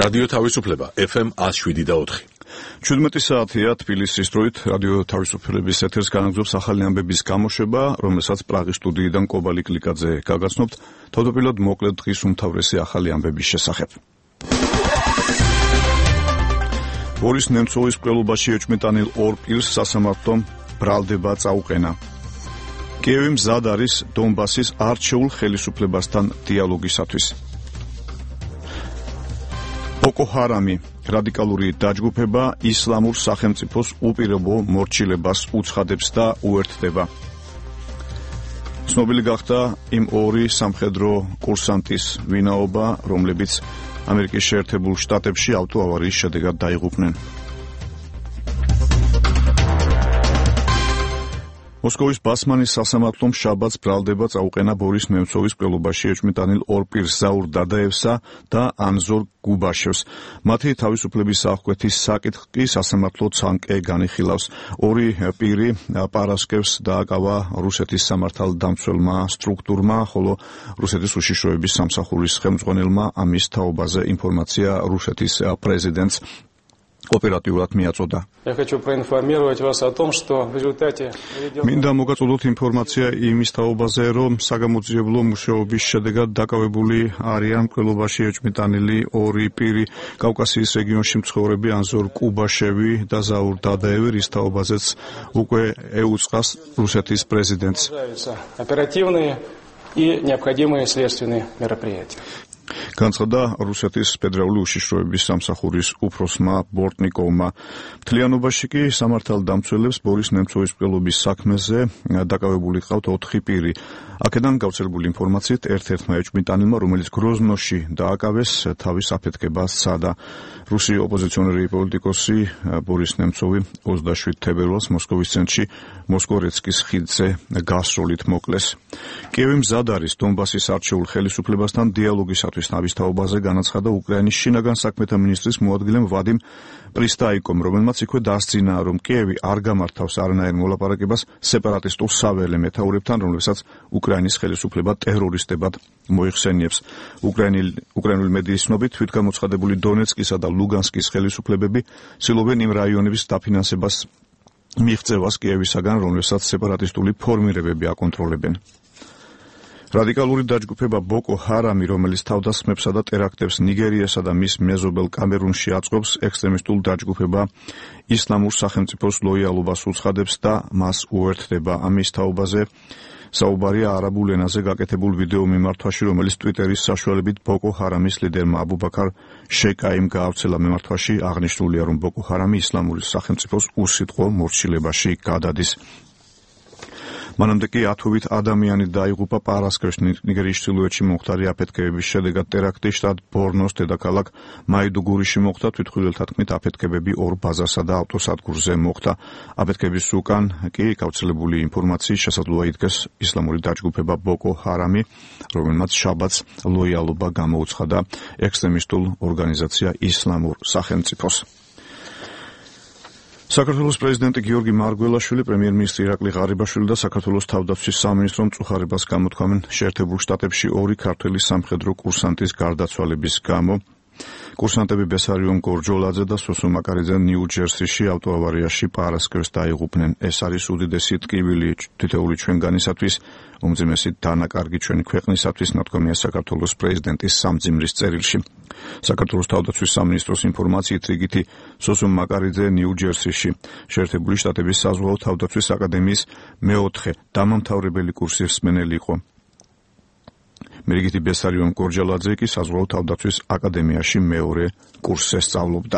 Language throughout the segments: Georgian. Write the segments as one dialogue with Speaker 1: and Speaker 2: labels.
Speaker 1: რადიო თავისუფლება FM 107.4.
Speaker 2: 17 საათია თბილისის დროით რადიო თავისუფლების ეთერს განაგრძობს ახალი ამბების გამოშვება, რომელსაც პრაღის სტუდიიდან კობალი კლიკაძე გაგაცნობთ. თავდაპირველად მოკლედ დღის უმთავრესი ახალი ამბების შესახებ. ბორის ნემცოვის მკვლელობაში ეჭვმიტანილ ორ პირს სასამართლომ ბრალდება წაუყენა. კიევი მზად არის დონბასის არჩეულ ხელისუფლებასთან დიალოგისათვის. ბოკო ჰარამი რადიკალური დაჯგუფება ისლამურ სახელმწიფოს უპირობო მორჩილებას უცხადებს და უერთდება. ცნობილი გახდა იმ ორი სამხედრო კურსანტის ვინაობა, რომლებიც ამერიკის შეერთებულ შტატებში ავტოავარიის შედეგად დაიღუპნენ. მოსკოვის ბასმანის სასამართლომ შაბათს ბრალდება წაუყენა ბორის ნემცოვის მკვლელობაში ეჭვმიტანილ ორ პირს ზაურ დადაევსა და ანზორ გუბაშევს. მათი თავისუფლების აღკვეთის საკითხი კი სასამართლო ცანკე განიხილავს. ორი პირი პარასკევს დააკავა რუსეთის სამართალდამცველმა სტრუქტურმა, ხოლო რუსეთის უშიშროების სამსახურის ხელმძღვანელმა ამის თაობაზე ინფორმაცია რუსეთის პრეზიდენტს оперативულად მიაწოდა.
Speaker 3: Я хочу проинформировать вас о том, что в результате
Speaker 2: მინდა მოგაწოდოთ ინფორმაცია იმის თაობაზე, რომ საგამოძიებლო მუშაობის შედეგად დაკავებული არიან მკვლელობაში ეჭვმიტანილი ორი პირი, კავკასიის რეგიონში მცხოვრები ანზორ კუბაშევი და ზაურ დადაევი, რის თაობაზეც უკვე ეუწყას რუსეთის პრეზიდენტს.
Speaker 3: оперативные и необходимые следственные мероприятия.
Speaker 2: განცხადა რუსეთის ფედერალური უშიშროების სამსახურის უფროსმა ბორტნიკოვმა. მთლიანობაში კი სამართალდამცველებს ბორის ნემცოვის მკვლელობის საქმეზე დაკავებული ყავთ 4 პირი. აქედან გავრცელებული ინფორმაციით ერთ-ერთმა ეჭვმიტანილმა, რომელიც გროზნოში დააკავეს, თავის აფეთქებას სცადა. რუსი ოპოზიციონერი პოლიტიკოსი ბორის ნემცოვი 27 თებერვალს მოსკოვის ცენტრში მოსკორეცკის ხიდზე გასროლით მოკლეს. კიევი მზად არის დონბასის არჩეულ ხელისუფლებასთან დიალოგისათვის ნავის თაობაზე განაცხადა უკრაინის შინაგან საქმეთა მინისტრის მოადგილემ ვადიმ პრისტაიკომ, რომელმაც იქვე დასძინა, რომ კიევი არ გამართავს არანაირ მოლაპარაკებას სეპარატისტულ საველე მეთაურებთან, რომლებსაც უკრაინის ხელისუფლება ტერორისტებად მოიხსენიებს. უკრაინული მედიის ცნობით, თვითგამოცხადებული დონეცკისა და ლუგანსკის ხელისუფლებები ცდილობენ იმ რაიონების დაფინანსებას მიღწევას კიევისაგან, რომლებსაც სეპარატისტული ფორმირებები აკონტროლებენ. რადიკალური დაჯგუფება ბოკო ჰარამი, რომელიც თავდასხმებსა და ტერაქტებს ნიგერიასა და მის მეზობელ კამერუნში აწყობს, ექსტრემისტულ დაჯგუფება ისლამურ სახელმწიფოს ლოიალობას უცხადებს და მას უერთდება. ამის თაობაზე საუბარია არაბულ ენაზე გაკეთებულ ვიდეო მიმართვაში, რომელიც ტვიტერის საშუალებით ბოკო ჰარამის ლიდერმა აბუბაქარ შეიკაიმ გაავრცელა. მიმართვაში აღნიშნულია, რომ ბოკო ჰარამი ისლამური სახელმწიფოს უსიტყვო მორჩილებაში გადადის. მანამდე კი ათობით ადამიანი დაიღუპა პარასკევს ნიგერიის ჩრდილოეთში მომხდარი აფეთქებების შედეგად. ტერაქტი შტატ ბორნოს დედაქალაქ მაიდუგურიში მოხდა. თვითმხილველთა თქმით, აფეთქებები ორ ბაზარსა და ავტოსადგურზე მოხდა. აფეთქების უკან კი გავრცელებული ინფორმაციის შესაძლოა იდგეს ისლამური დაჯგუფება ბოკო ჰარამი, რომელმაც შაბათს ლოიალობა გამოუცხადა ექსტრემისტულ ორგანიზაცია ისლამურ სახელმწიფოს. საქართველოს პრეზიდენტი გიორგი მარგველაშვილი, პრემიერ-მინისტრი ირაკლი ღარიბაშვილი და საქართველოს თავდაცვის სამინისტრომ წუხარებას გამოთქვამენ შეერთებულ შტატებში ორი ქართველი სამხედრო კურსანტის გარდაცვალების გამო. კურსანტები ბესარიონ გორჯოლაძე და სოსო მაკარიძე ნიუ-ჯერსიში ავტოავარიაში პარასკევს დაიღუპნენ. ეს არის უდიდესი ტკივილი თითოეული ჩვენგანისათვის, უმძიმესი დანაკარგი ჩვენი ქვეყნისათვის, ნათქვამია საქართველოს პრეზიდენტის სამძიმრის წერილში. საქართველოს თავდაცვის სამინისტროს ინფორმაციით რიგითი სოსო მაკარიძე ნიუ-ჯერსიში შეერთებული შტატების საზღვაო თავდაცვის აკადემიის მეოთხე დამამთავრებელი კურსის მსმენელი იყო. მერიგითი ბესარიონ გორჯალაძე კი საზღვაო თავდაცვის აკადემიაში მეორე კურსზე სწავლობდა.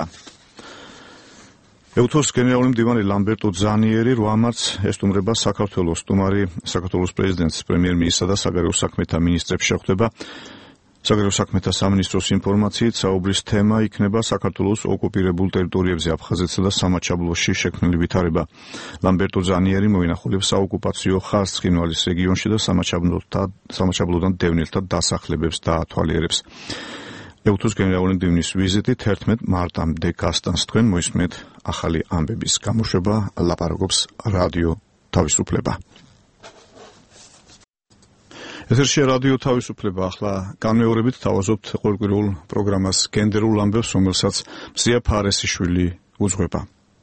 Speaker 2: ეუთოს გენერალური მდივანი ლამბერტო ძანიერი 8 მარტს ესტუმრება საქართველოს. სტუმარი საქართველოს პრეზიდენტს, პრემიერ-მინისტრსა და საგარეო საქმეთა მინისტრებს შეხვდება. საგარეო საქმეთა სამინისტროს ინფორმაციით საუბრის თემა იქნება საქართველოს ოკუპირებულ ტერიტორიებზე აფხაზეთსა და სამაჩაბლოში შექმნილი ვითარება. ლამბერტო ძანიერი მოინახულებს საოკუპაციო ხაზს ცხინვალის რეგიონში და სამაჩაბლოდან დევნილთა დასახლებებს დაათვალიერებს. ეუთოს გენერალური მდივნის ვიზიტი 11 მარტამდე გასტანს. თქვენ მოისმენთ ახალი ამბების გამოშვება, ლაპარაკობს რადიო თავისუფლება. ეთერში რადიო თავისუფლება. ახლა განმეორებით თავაზობთ ყოველკვირეულ პროგრამას გენდერულ ამბებს, რომელსაც მზია ფარესიშვილი უძღვება.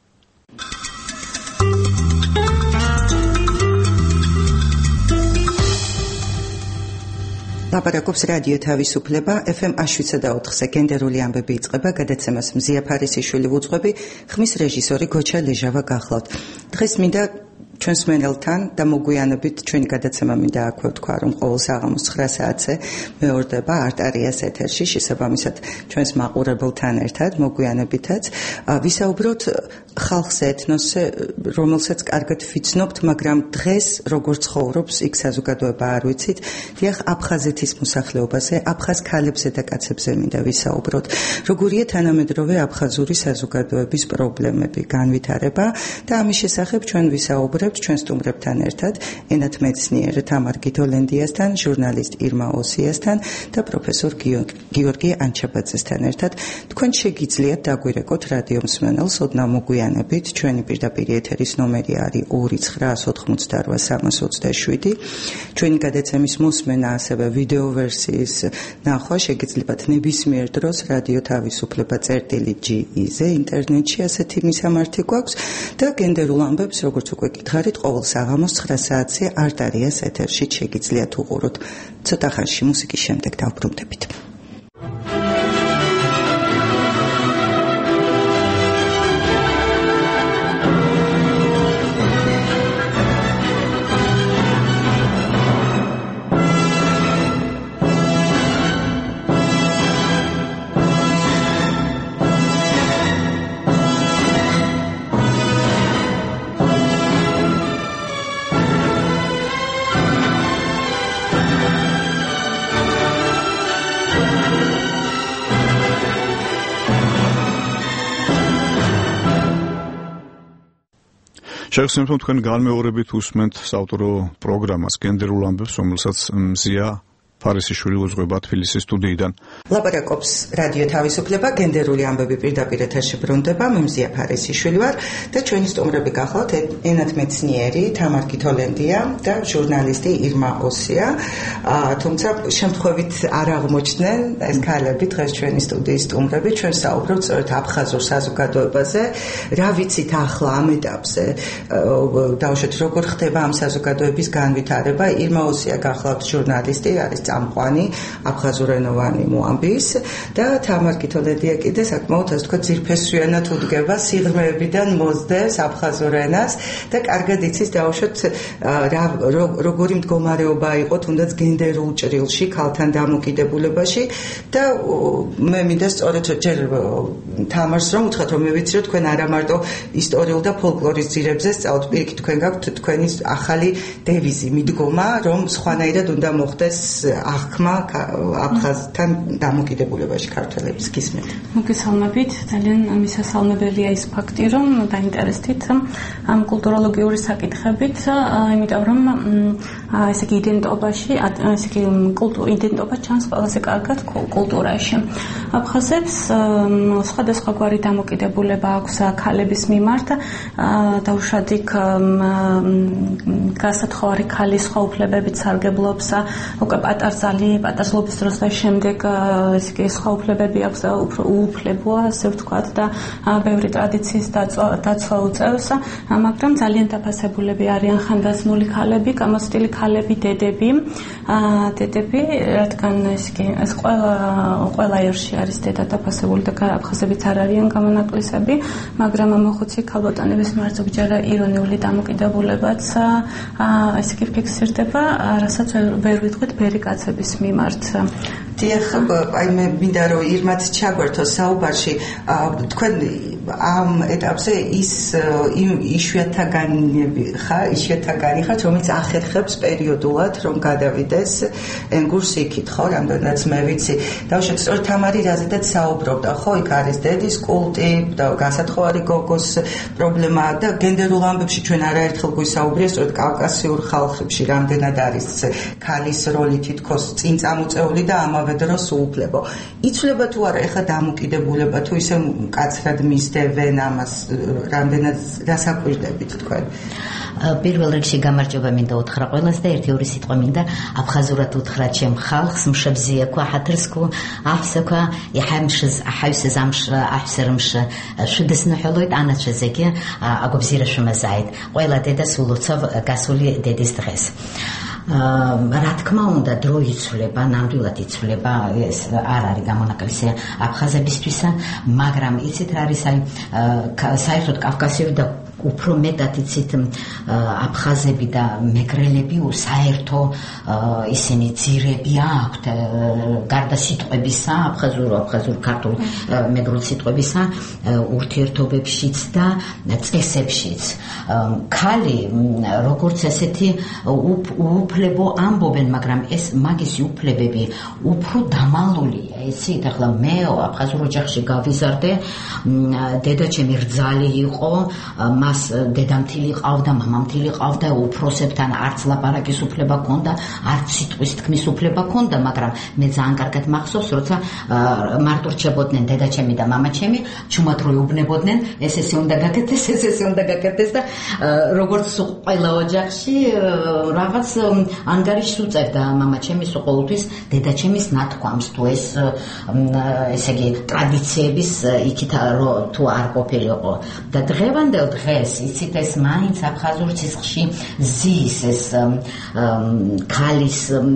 Speaker 4: ლაპარაკობს რადიო თავისუფლება, FM 107.4-ზე გენდერული ამბები იწყება, გადაცემას მზია ფარესიშვილი უძღვები, ხმის რეჟისორი გოჩა ლეჟავა გახლავთ. დღეს მინდა ჩვენს მენელთან და მოგვიანებით ჩვენი გადაცემა მინდა აქვე ვთქვა, რომ ყოველ საღამოს 9 საათზე მეორდება არტარიას ეთერში, შესაბამისად ჩვენს მაყურებელთან ერთად მოგვიანებითაც ვისაუბროთ ხალხზე, ეთნოსზე, რომელსაც კარგად ვიცნობთ, მაგრამ დღეს როგორ ცხოვრობს იქ საზოგადოება არ ვიცით. დიახ, აფხაზეთის მოსახლეობაზე, აფხაზ ქალებზე და კაცებზე მინდა ვისაუბროთ. როგორია თანამედროვე აფხაზური საზოგადოების პრობლემები, განვითარება და ამის შესახებ ჩვენ ვისაუბრებთ ჩვენ სტუმრებთან ერთად, ენათ მეცნიერ თამარ გითოლენდიასთან, ჟურნალისტ ირმა ოსიასთან და პროფესორ გიორგი ანჩაბაძესთან ერთად. თქვენ შეგიძლიათ დაგვირეკოთ რადიო მსმენელს ოდნავ მოგვიანებით. ჩვენი პირდაპირ ეთერის ნომერი არის 2988327. ჩვენი გადაცემის მოსმენა, ასევე ვიდეო ვერსიის ნახვა შეგიძლიათ ნებისმიერ დროს რადიო თავისუფლება წერტილი.ge-ზე ინტერნეტში, ასეთი მისამართი გვაქვს და გენდერულ ამბებს, როგორც უკვე გითხარით, ყოველ საღამოს 9 საათზე არტარიას ეთერში შეგიძლიათ უყუროთ. ცოტა ხანში მუსიკის შემდეგ დავბრუნდებით.
Speaker 2: შეგახსენებთ, რომ თქვენ განმეორებით უსმენთ საავტორო პროგრამას გენდერულ ამბებს, რომელსაც მზია ფარესიშვილი უძღვება თბილისის სტუდიიდან.
Speaker 4: ლაპარაკობს რადიო თავისუფლება, გენდერული ამბები პირდაპირ ეთერში ბრუნდება, მე მზია ფარესიშვილი ვარ და ჩვენი სტუმრები გახლავთ ენათ მეცნიერი თამარ გითოლენდია და ჟურნალისტი ირმა ოსია. თუმცა შემთხვევით არ აღმოჩნდნენ ეს ქალები, დღეს ჩვენი სტუდიის სტუმრები. ჩვენ საუბრობთ სწორედ აფხაზურ საზოგადოებაზე, რა ვიცით ახლა ამ ეტაპზე, დავუშვათ როგორ ხდება ამ საზოგადოების განვითარება. ირმა osია გახლავთ ჟურნალისტი, არის წამყვანი აფხაზურენოვანი მოამბის და თამარ გითოლენდია კიდე საკმაოდ ასე თქვა ძირფესვიანად უდგება სიღრმეებიდან მოსდევს აფხაზურ ენას და კარგად იცის დავუშვათ როგორი მდგომარეობა იყო თუნდაც გენდერულ ჭრილში ქალთან დამოკიდებულებაში და მე მინდა სწორედ ჯერ თამარს რომ უთხრათ რომ მე ვიცი რომ თქვენ არა მარტო ისტორიულ და ფოლკლორის ძირებზე სწავლთ, პირიქით თქვენ გაქვთ თქვენი ახალი დევიზი მიდგომა რომ სხვანაირად უნდა მოხდეს აღქმა აფხაზთან დამოკიდებულებაში ქართველების გისმენთ.
Speaker 5: მოგესალმებით, ძალიან მისასალმებელია ის ფაქტი, რომ დაინტერესდით ამ კულტუროლოგიური საკითხებით, იმიტომ რომ ესე იგი იდენტობაში, ესე იგი იდენტობა ჩანს ყველაზე კარგად კულტურაში. აფხაზებს სხვადასხვაგვარი დამოკიდებულება აქვს ქალების მიმართ, დაუშვათ იქ გასათხოვარი ქალის სხვა უფლებებით სარგებლობს, უკვე პატარძლობის დროს და შემდეგ ესე იგი სხვა უფლებები აქვს და უფრო უუფლებოა, ასე ვთქვათ და ბევრი ტრადიციის დაცვა უწევს, მაგრამ ძალიან დაფასებულები არიან ხანდაზმული ქალები, გამოცდილი ქალები, დედები, რადგან ეს ყველა ერში არის დედა დაფასებული და აფხაზებიც არ არიან გამონაკლისები, მაგრამ მოხუცი ქალბატონების მიმართ ზოგჯერ ირონიული დამოკიდებულებაც ესე იგი ფიქსირდება, რასაც ვერ ვიტყვით ბერი კაცების მიმართ.
Speaker 4: დიახ, აი მე მინდა რომ ირმაც ჩაგვერთო საუბარში, თქვენ ამ ეტაპზე ის იშვიათთაგანი ხართ, რომელიც ახერხებს პერიოდულად რომ გადავიდეს ენგურს იქით, ხო, რამდენადაც მე ვიცი. დავუშვათ, სწორედ თამარი რაზედაც საუბრობდა, ხო, იქ არის დედის კულტი და გასათხოვარი გოგოს პრობლემა და გენდერულ ამბებში ჩვენ არაერთხელ გვისაუბრია, სწორედ კავკასიურ ხალხებში რამდენად არის ქალის როლი თითქოს წინ წამოწეული და ამავე დროს უუფლებო. იცვლება თუ არა ეხლა დამოკიდებულება თუ ისე მკაცრად მისდევენ ამას, რამდენად დასაკვირდებით თქვენ?
Speaker 6: პირველ რიგში გამარჯობა მინდა უთხრა ყველას და ერთი-ორი სიტყვა მინდა აფხაზურად უთხრა ჩემ ხალხს მშებზიექვა ჰათრსკუ აფსექვა იჰამშზ აჰავსეზამშ აჰსერმშ შუდესნოჰელოით ანაჩეზეკი აგობზირა შუმაზაით ყველა დედა სულოცავ გასული დედის დღეს რა თქმა უნდა დრო იცვლება ნამდვილად იცვლება ეს არ არის გამონაკლისი აფხაზებისთვისა მაგრამ იცით რა არის საერთოდ კავკასიური და უფრო მეტად იცით აფხაზები და მეგრელები საერთო ისინი ძირები აქვთ გარდა სიტყვებისა აფხაზურ ქართულ მეგრულ სიტყვებისა ურთიერთობებშიც და წესებშიც ქალი როგორც ესეთი უფლებო ამბობენ მაგრამ ეს მაგისი უფლებები უფრო დამალულია იცით ახლა მე აფხაზურ ოჯახში გავიზარდე დედაჩემი რძალი იყო დედამთილი ყავდა, მამამთილი ყავდა, უფროსებთან არც ლაპარაკის უფლება ჰქონდა, არც სიტყვის თქმის უფლება ჰქონდა, მაგრამ მე ძალიან კარგად მახსოვს, როცა მარტო რჩებოდნენ დედაჩემი და მამაჩემი, ჩუმად რო ეუბნებოდნენ, ესე უნდა გაკეთდეს, ესე უნდა გაკეთდეს და როგორც ყველა ოჯახში რაღაც ანგარიშს უწევდა მამაჩემი ყოველთვის დედაჩემის ნათქვამს თუ ესე იგი ტრადიციების იქით თუ არ ყოფილიყო და დღევანდელ დღეს იცით ეს მაინც აფხაზურ ცისხლში ზის ეს ქალის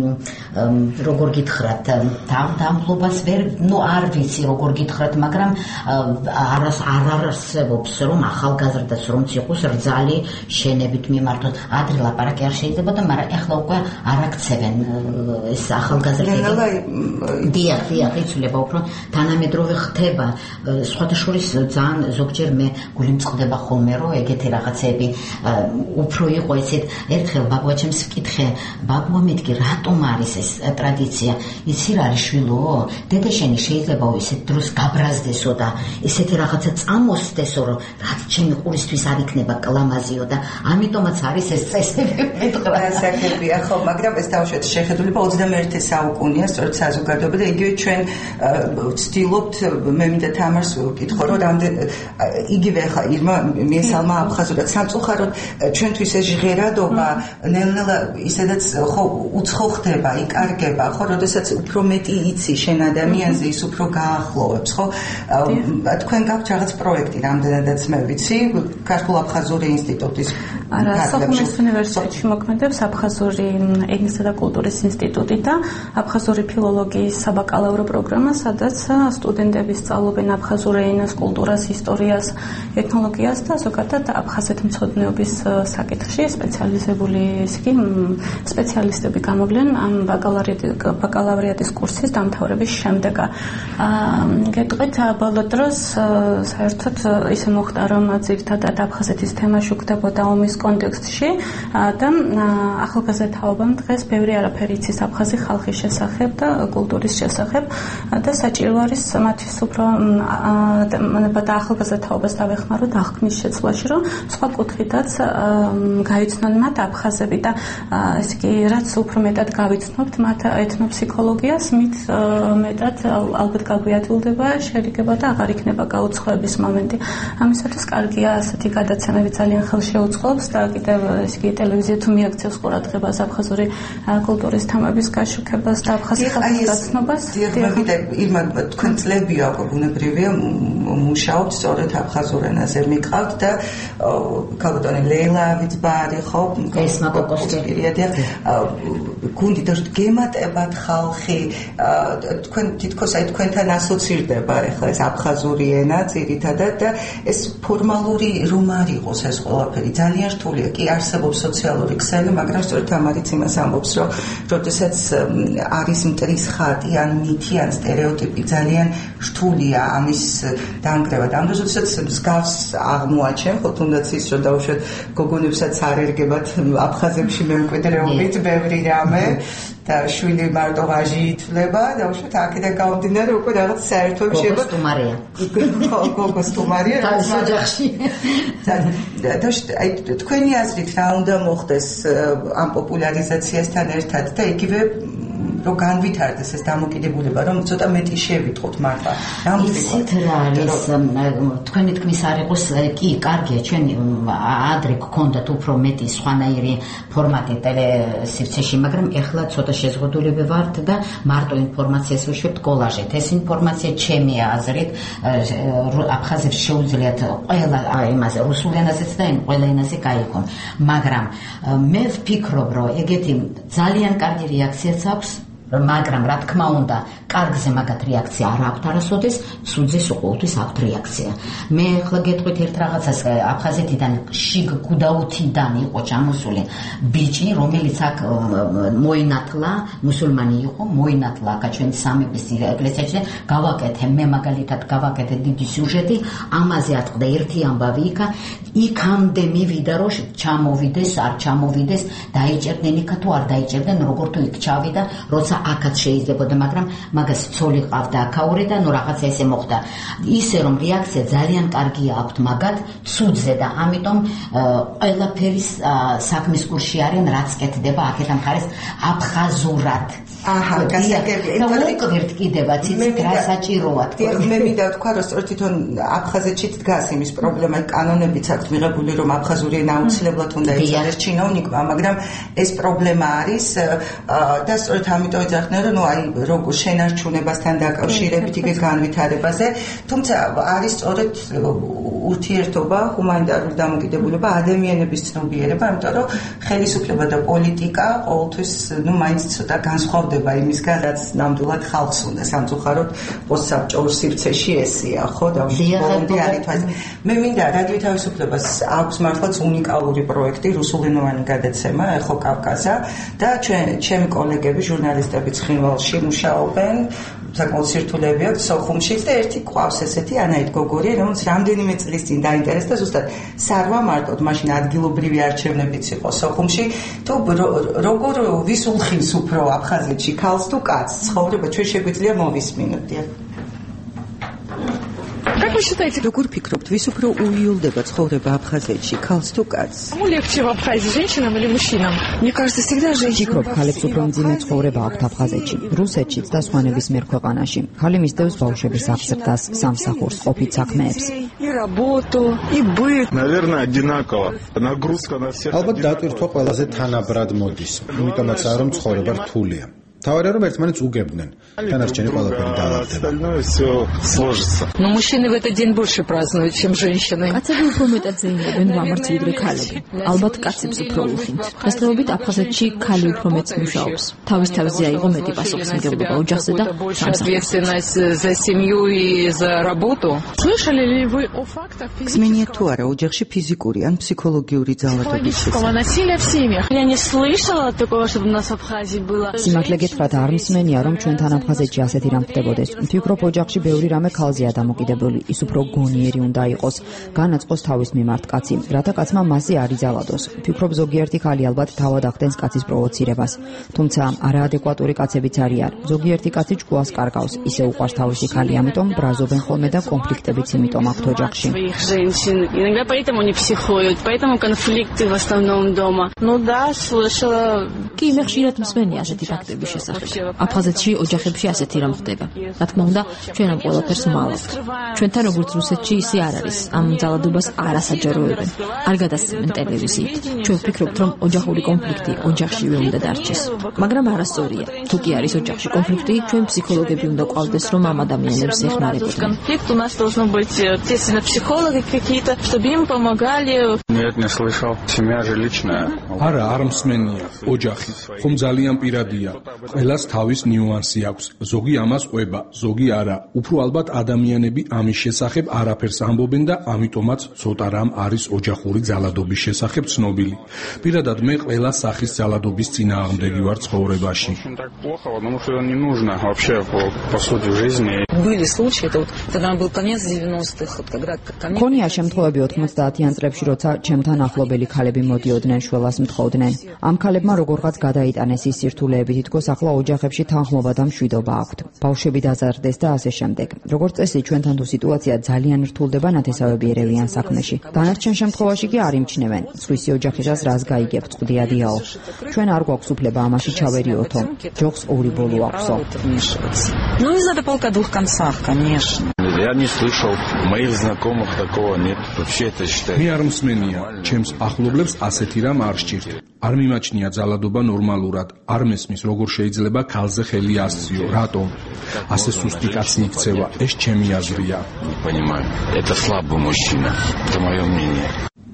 Speaker 6: როგორ გითხრათ დამლობას ვერ არ ვიცი როგორ გითხრათ მაგრამ არ არსებობს რომ ახალგაზრდას რომ ციყვის რძალი შენებით მიმართოთ ადრე ლაპარაკი არ შეიძლება და მაგრამ ეხლა უკვე არ აქცევენ ეს ახალგაზრდები დიახ იცვლება უფრო თანამედროვე ხდება სხვათა შორის ძალიან ზოგჯერ მე გული მწყდება ხოლმე რომ ეგეთი რაღაცები უფრო იყო ისეთ ერთხელ ბაბუაჩემს ვკითხე ბაბუა მეთქი რატომ არის ეს ტრადიცია იცი რა არის შვილო დედაშენი შეიძლება ისეთ დროს გაბრაზდესო და ისეთი რაღაცა წამოსდესო რომ რაც ჩემი ყურისთვის არ იქნება კლამაზიო და ამიტომაც არის ეს წესები მეთქრა
Speaker 4: ასაკებია ხო მაგრამ ეს თავშეთ შეხედულება 21 საუკუნეა სწორედ საზოგადოება და იგივე ჩვენ ვცდილობთ მე მინდა თამარს ვკითხო რომ რამდენ იგივე ხა ირმა მიესალმა აფხაზურად სამწუხაროდ ჩვენთვის ეს ჟღერადობა ნელ-ნელა ისედაც ხო უცხო ხდება იკარგება ხო როდესაც უფრო მეტი იცი შენ ადამიანზე ის უფრო გაახლოვებს ხო თქვენ გაქვთ რაღაც პროექტი რამდენადაც მე ვიცი ქართულ-აფხაზური ინსტიტუტის
Speaker 5: არა სოხუმის უნივერსიტეტში მოქმედებს აფხაზური ენისა და კულტურის ინსტიტუტი და აფხაზური ფილოლოგიის საბაკალავრო პროგრამა სადაც სტუდენტები სწავლობენ აფხაზურ ენას, კულტურას, ისტორიას, ეთნოლოგიას და ზოგადად აფხაზეთმცოდნეობის საკითხში სპეციალიზებული სპეციალისტები გამოვლენ ამ ბაკალავრიატის კურსის დამთავრების შემდეგ. გეტყვით ბოლო დროს საერთოდ ისე მოხდა რომ ძირითადად აფხაზეთის თემა შუქდებოდა ომის კონტექსტში და ახალგაზრდაობამ დღეს ბევრი არაფერი იცის აფხაზი ხალხის შესახებ და კულტურის შესახებ და საჭირო არის მათთვის უფრო და ახალგაზრდაობას დავეხმაროთ აღქმის შეცვლაში რომ სხვა კუთხითაც გაიცნონ მათ აფხაზები და ესე იგი რაც უფრო მეტად გავიცნობთ მათ ეთნოფსიქოლოგიას მით მეტად ალბათ გაგვიადვილდება შერიგება და აღარ იქნება გაუცხოების მომენტი ამისათვის კარგია ასეთი გადაცემები ძალიან ხელშეუწყობს და კიდევ ესე იგი ტელევიზია თუ მიაქცევს ყურადღებას აფხაზური კულტურის თემების გაშუქებას და აფხაზი ხალხის გაცნობას
Speaker 4: ირმა თქვენ წლებია ბუნებრივია მუშაობთ სწორედ აფხაზურ ენაზე მიყავთ და ქალბატონი ლეილა ვიძბარი ხო
Speaker 6: ეს მაკოკოსტირია
Speaker 4: გუნდით რომ გემატებათ ხალხი თქვენ თითქოს აი თქვენთან ასოცირდება ეხლა ეს აფხაზური ენა ძირითადად და ეს ფორმალური რომ არ იყოს ეს ყველაფერი ძალიან რთულია კი არსებობს სოციალური ქსელი მაგრამ სწორედ ამარიც იმას ამბობს რომ როდესაც არის მტრის ხატი ან მითი ან სტერეოტიპი ძალიან რთულია ამის დაანგრევა და ამ დროსაც მსგავს აღმოაჩენ ხო თუნდაც ის რომ დაუშვათ გოგონებსაც არ ერგებათ აფხაზებში მემკვიდრეობით ბევრი რამე და შვილი მარტო ვაჟი ითვლება და უშუალოდ აქედან გამომდინარე უკვე რაღაც საერთოები
Speaker 6: შეება
Speaker 4: გოგოს თუმარია
Speaker 6: თავის ოჯახში
Speaker 4: და აი თქვენი აზრით რა უნდა მოხდეს ამ პოპულარიზაციასთან ერთად და იგივე რომ განვითარდეს ეს დამოკიდებულება, რომ ცოტა მეტი შევიტყოთ მართლა.
Speaker 6: ისეთ რა არის თქვენი თქმის არ იყოს კი კარგია ჩვენ ადრე გქონდათ უფრო მეტი სხვანაირი ფორმატი ტელესივრცეში, მაგრამ ეხლა ცოტა შეზღუდულები ვართ და მარტო ინფორმაციას ვუშვებთ კოლაჟით. ეს ინფორმაცია ჩემი აზრით აფხაზებს შეუძლიათ ყველა იმაზე რუსულ ენაზეც და ყველა ენაზე გაიგონ. მაგრამ მე ვფიქრობ, რომ ეგეთი ძალიან კარგი რეაქციაც აქვს, მაგრამ რა თქმა უნდა, კარგზე მაგათ რეაქცია არ აქვს არასოდეს, ცუდზე ყოველთვის აქვს რეაქცია. მე ახლა გეტყვით ერთ რაღაცას, აფხაზეთიდან შიგ გუდაუთიდან იყო ჩამოსული ბიჭი, რომელიც აქ მოინათლა, მუსულმანი იყო, მოინათლა აქ ჩვენ სამების ეკლესიაში, გავაკეთე, მე მაგალითად გავაკეთე დიდი სიუჟეტი, ამაზე ატყდა ერთი ამბავი იქამდე მივიდა, რომ ჩამოვიდეს, არ ჩამოვიდეს, დაიჭერდნენ იქა თუ არ დაიჭერდნენ, როგორ თუ იქ ჩავიდა, როცა აქაც შეიძლებოდა, მაგრამ მაგას ცოლი ყავდა აქაური და ნუ რაღაცა ესე მოხდა. ისე რომ რეაქცია ძალიან კარგია აქვთ მაგათ ცუდზე და ამიტომ ყველაფერი საქმის კურსში არიან, რაც კეთდება აქეთ ამ ხარეს აფხაზურად.
Speaker 4: აჰა, გასაგებია.
Speaker 6: ერთ კიდევაც იცით რა საჭიროა თქვა.
Speaker 4: მე მინდა ვთქვა, რომ სწორედ თვითონ აფხაზეთში დგას იმის პრობლემა, კანონებიც აქვს მიღებული, რომ აფხაზური ენა აუცილებლად უნდა ეწოდოს ჩინოვნიკმა, მაგრამ ეს პრობლემა არის და სწორედ ამიტომ ეძახდნენ, რომ როგორ შენარჩუნებასთან დაკავშირებით იგივე განვითარებაზე, თუმცა არის სწორედ ურთიერთობა, ჰუმანიტარული დამოკიდებულება, ადამიანების ცნობიერება, იმიტომ რომ ხელისუფლება და პოლიტიკა ყოველთვის მაინც ცოტა განსხვავდება იმისგან, რაც ნამდვილად ხალხს უნდა სამწუხაროდ პოსტსაბჭოურ სივრცეში ესია, ხო, და მე მინდა რადიო თავისუფლებას აქვს მართლაც უნიკალური პროექტი, რუსულენოვანი გადაცემა, ეხო კავკაზა და ჩემი კოლეგები, ჟურნალისტები ცხინვალში მუშაობენ, საკმაოდ სირთულეები აქვს სოხუმშიც და ერთი ყავს ესეთი ანაით გოგორი, რომელიც რამდენიმე წლის წინ დაინტერესდა ზუსტად სარვა მარტოდ მაშინ ადგილობრივი არჩევნებიც იყო სოხუმში, თუ როგორ ვის ულხილს უფრო აფხაზეთში ქალს თუ კაცს, ცხოვრება ჩვენ შეგვიძლია მოვისმინოთ.
Speaker 7: Как вы считаете,
Speaker 4: როგორ ფიქრობთ, ვის უფრო უიოლდება ცხოვრება აფხაზეთში, ქალს თუ კაცს?
Speaker 7: кому легче в Абхазии, женщинам или мужчинам? Мне кажется, всегда женщинам.
Speaker 8: ფიქრობ, ქალებს უფრო მძიმე ცხოვრება აქვთ აფხაზეთში, რუსეთშიც და სხვა ნებისმიერ ქვეყანაში. ხალი მისდევს ბავშვების აღზრდას, სამსახურს, ყოფით საქმეებს.
Speaker 7: И работу, и быт.
Speaker 2: Наверное, одинаково. Нагрузка на всех.
Speaker 9: ალბათ დატვირთვა ყველაზე თანაბრად მოდის, იმიტომაც არა რომ ცხოვრება რთულია. თავარია რომ ერთმანეთს უგებდნენ, დანარჩენი ყველაფერი დაავადდება.
Speaker 7: Но мужчины в этот день больше празднуют, чем женщины.
Speaker 5: კაცები უფრო მეტად ზეიმობენ ვამართ ვიდრე ქალები. ალბათ კაცებს უფრო უხინთ. დღესდღეობით აფხაზეთში ქალი უფრო მეც მუშაობს. თავის თავზე აიღო მეტი პასუხისმგებლობა ოჯახზე და
Speaker 7: ответственность за семью и за работу. Слышали ли вы о фактах
Speaker 4: გსმენიათ თუ არა ოჯახში ფიზიკური ან ფსიქოლოგიური ძალადობის შესახებ?
Speaker 7: насилия в семьях? Я не слышала такого, чтобы у нас в Абхазии было.
Speaker 8: სიმართლე გითხრათ, არ მსმენია, რომ ჩვენთან აფხაზეთში ასეთი რამ ხდებოდეს. ვფიქრობ, ოჯახში ბევრი რამე ქალზეა დამოკიდებული, ის უფრო გონიერი უნდა იყოს, განაწყოს თავის მიმართ კაცი, რათა კაცმა მასზე არ იზალადოს. ვფიქრობ, ზოგიერთი ქალი ალბათ თავად ახდენს კაცის პროვოცირებას. თუმცა არაადეკვატური კაცებიც არიან. ზოგიერთი კაცი ჭკუას კარგავს, ისე უყვარს თავისი ქალი, ამიტომ ბრაზობენ ხოლმე და კონფლიქტებიც იმიტომ აქვთ ოჯახში.
Speaker 10: Иногда поэтому не психуют, поэтому конфликты в основном дома. Ну да, слышала.
Speaker 5: კი მე ხშირად მსმენია ასეთი ფაქტების შესახებ. აფხაზეთში ოჯახებში ასეთი რამ ხდება. რა თქმა უნდა, ჩვენ ამ ყველაფერს ვალავთ. ჩვენთან როგორც რუსეთში ისე არ არის. ამ ძალადობას არ ასაჯაროებენ. არ გადასცემენ ტელევიზიით. ჩვენ ვფიქრობთ, რომ ოჯახური კონფლიქტი ოჯახშივე უნდა დარჩეს. მაგრამ არასწორია. თუ კი არის ოჯახში კონფლიქტი, ჩვენ ფსიქოლოგები უნდა ყავდეს, რომ ამ ადამიანებს ეხმარებოდნენ.
Speaker 10: Конфликт у нас должно быть, естественно, психологи какие-то, чтобы им помогали.
Speaker 11: Нет, не слышал. Семья же личная.
Speaker 12: არა, არ მსმენია. ოჯახი ხომ ძალიან პირადია. ყველას თავის ნიუანსი აქვს. ზოგი ამას ყვება, ზოგი არა. უფრო ალბათ ადამიანები ამის შესახებ არაფერს ამბობენ და ამიტომაც ცოტა რამ არის ოჯახური ძალადობის შესახებ ცნობილი. პირადად მე ყველა სახის ძალადობის წინააღმდეგი ვარ ცხოვრებაში.
Speaker 11: Так плохо, потому что не нужно вообще по сути жизни.
Speaker 7: Были случаи, это вот когда был конец 90-х, когда
Speaker 8: ქონია შემთხვევები 90-იან წლებში, როცა ჩემთან ახლობელი ქალები მოდიოდნენ, შველას მთხოვდნენ. ამ ქალებმა როგორღაც გადაიტანეს ის სირთულეები, თითქოს ახლა ოჯახებში თანხმობა და მშვიდობა აქვთ. ბავშვები დაზარდეს და ასე შემდეგ. როგორც წესი, ჩვენთან თუ სიტუაცია ძალიან რთულდება, ნათესავები ერევიან საქმეში. დანარჩენ შემთხვევაში კი არ იმჩნევენ. სხვისი ოჯახისას რას გაიგებ, წყდიადიაო. ჩვენ არ გვაქვს უფლება ამაში ჩავერიოთო. ჯოხს ორი ბოლო აქვსო.
Speaker 7: Ну из-за полка двух концах, конечно.
Speaker 1: Я не слышал, моих знакомых такого нет. Вообще это считаю.
Speaker 12: მე არ მსმენია, ჩემს ახლობლებს ასეთი რამ არ სჭირთ. არ მიმაჩნია ძალადობა ნორმალურად, არ მესმის როგორ შეიძლება ქალზე ხელი ასწიო, რატომ? ასე სუსტი კაცი იქცევა, ეს ჩემი აზრია.
Speaker 1: Не понимаю. Это слабый мужчина. Это мое мнение.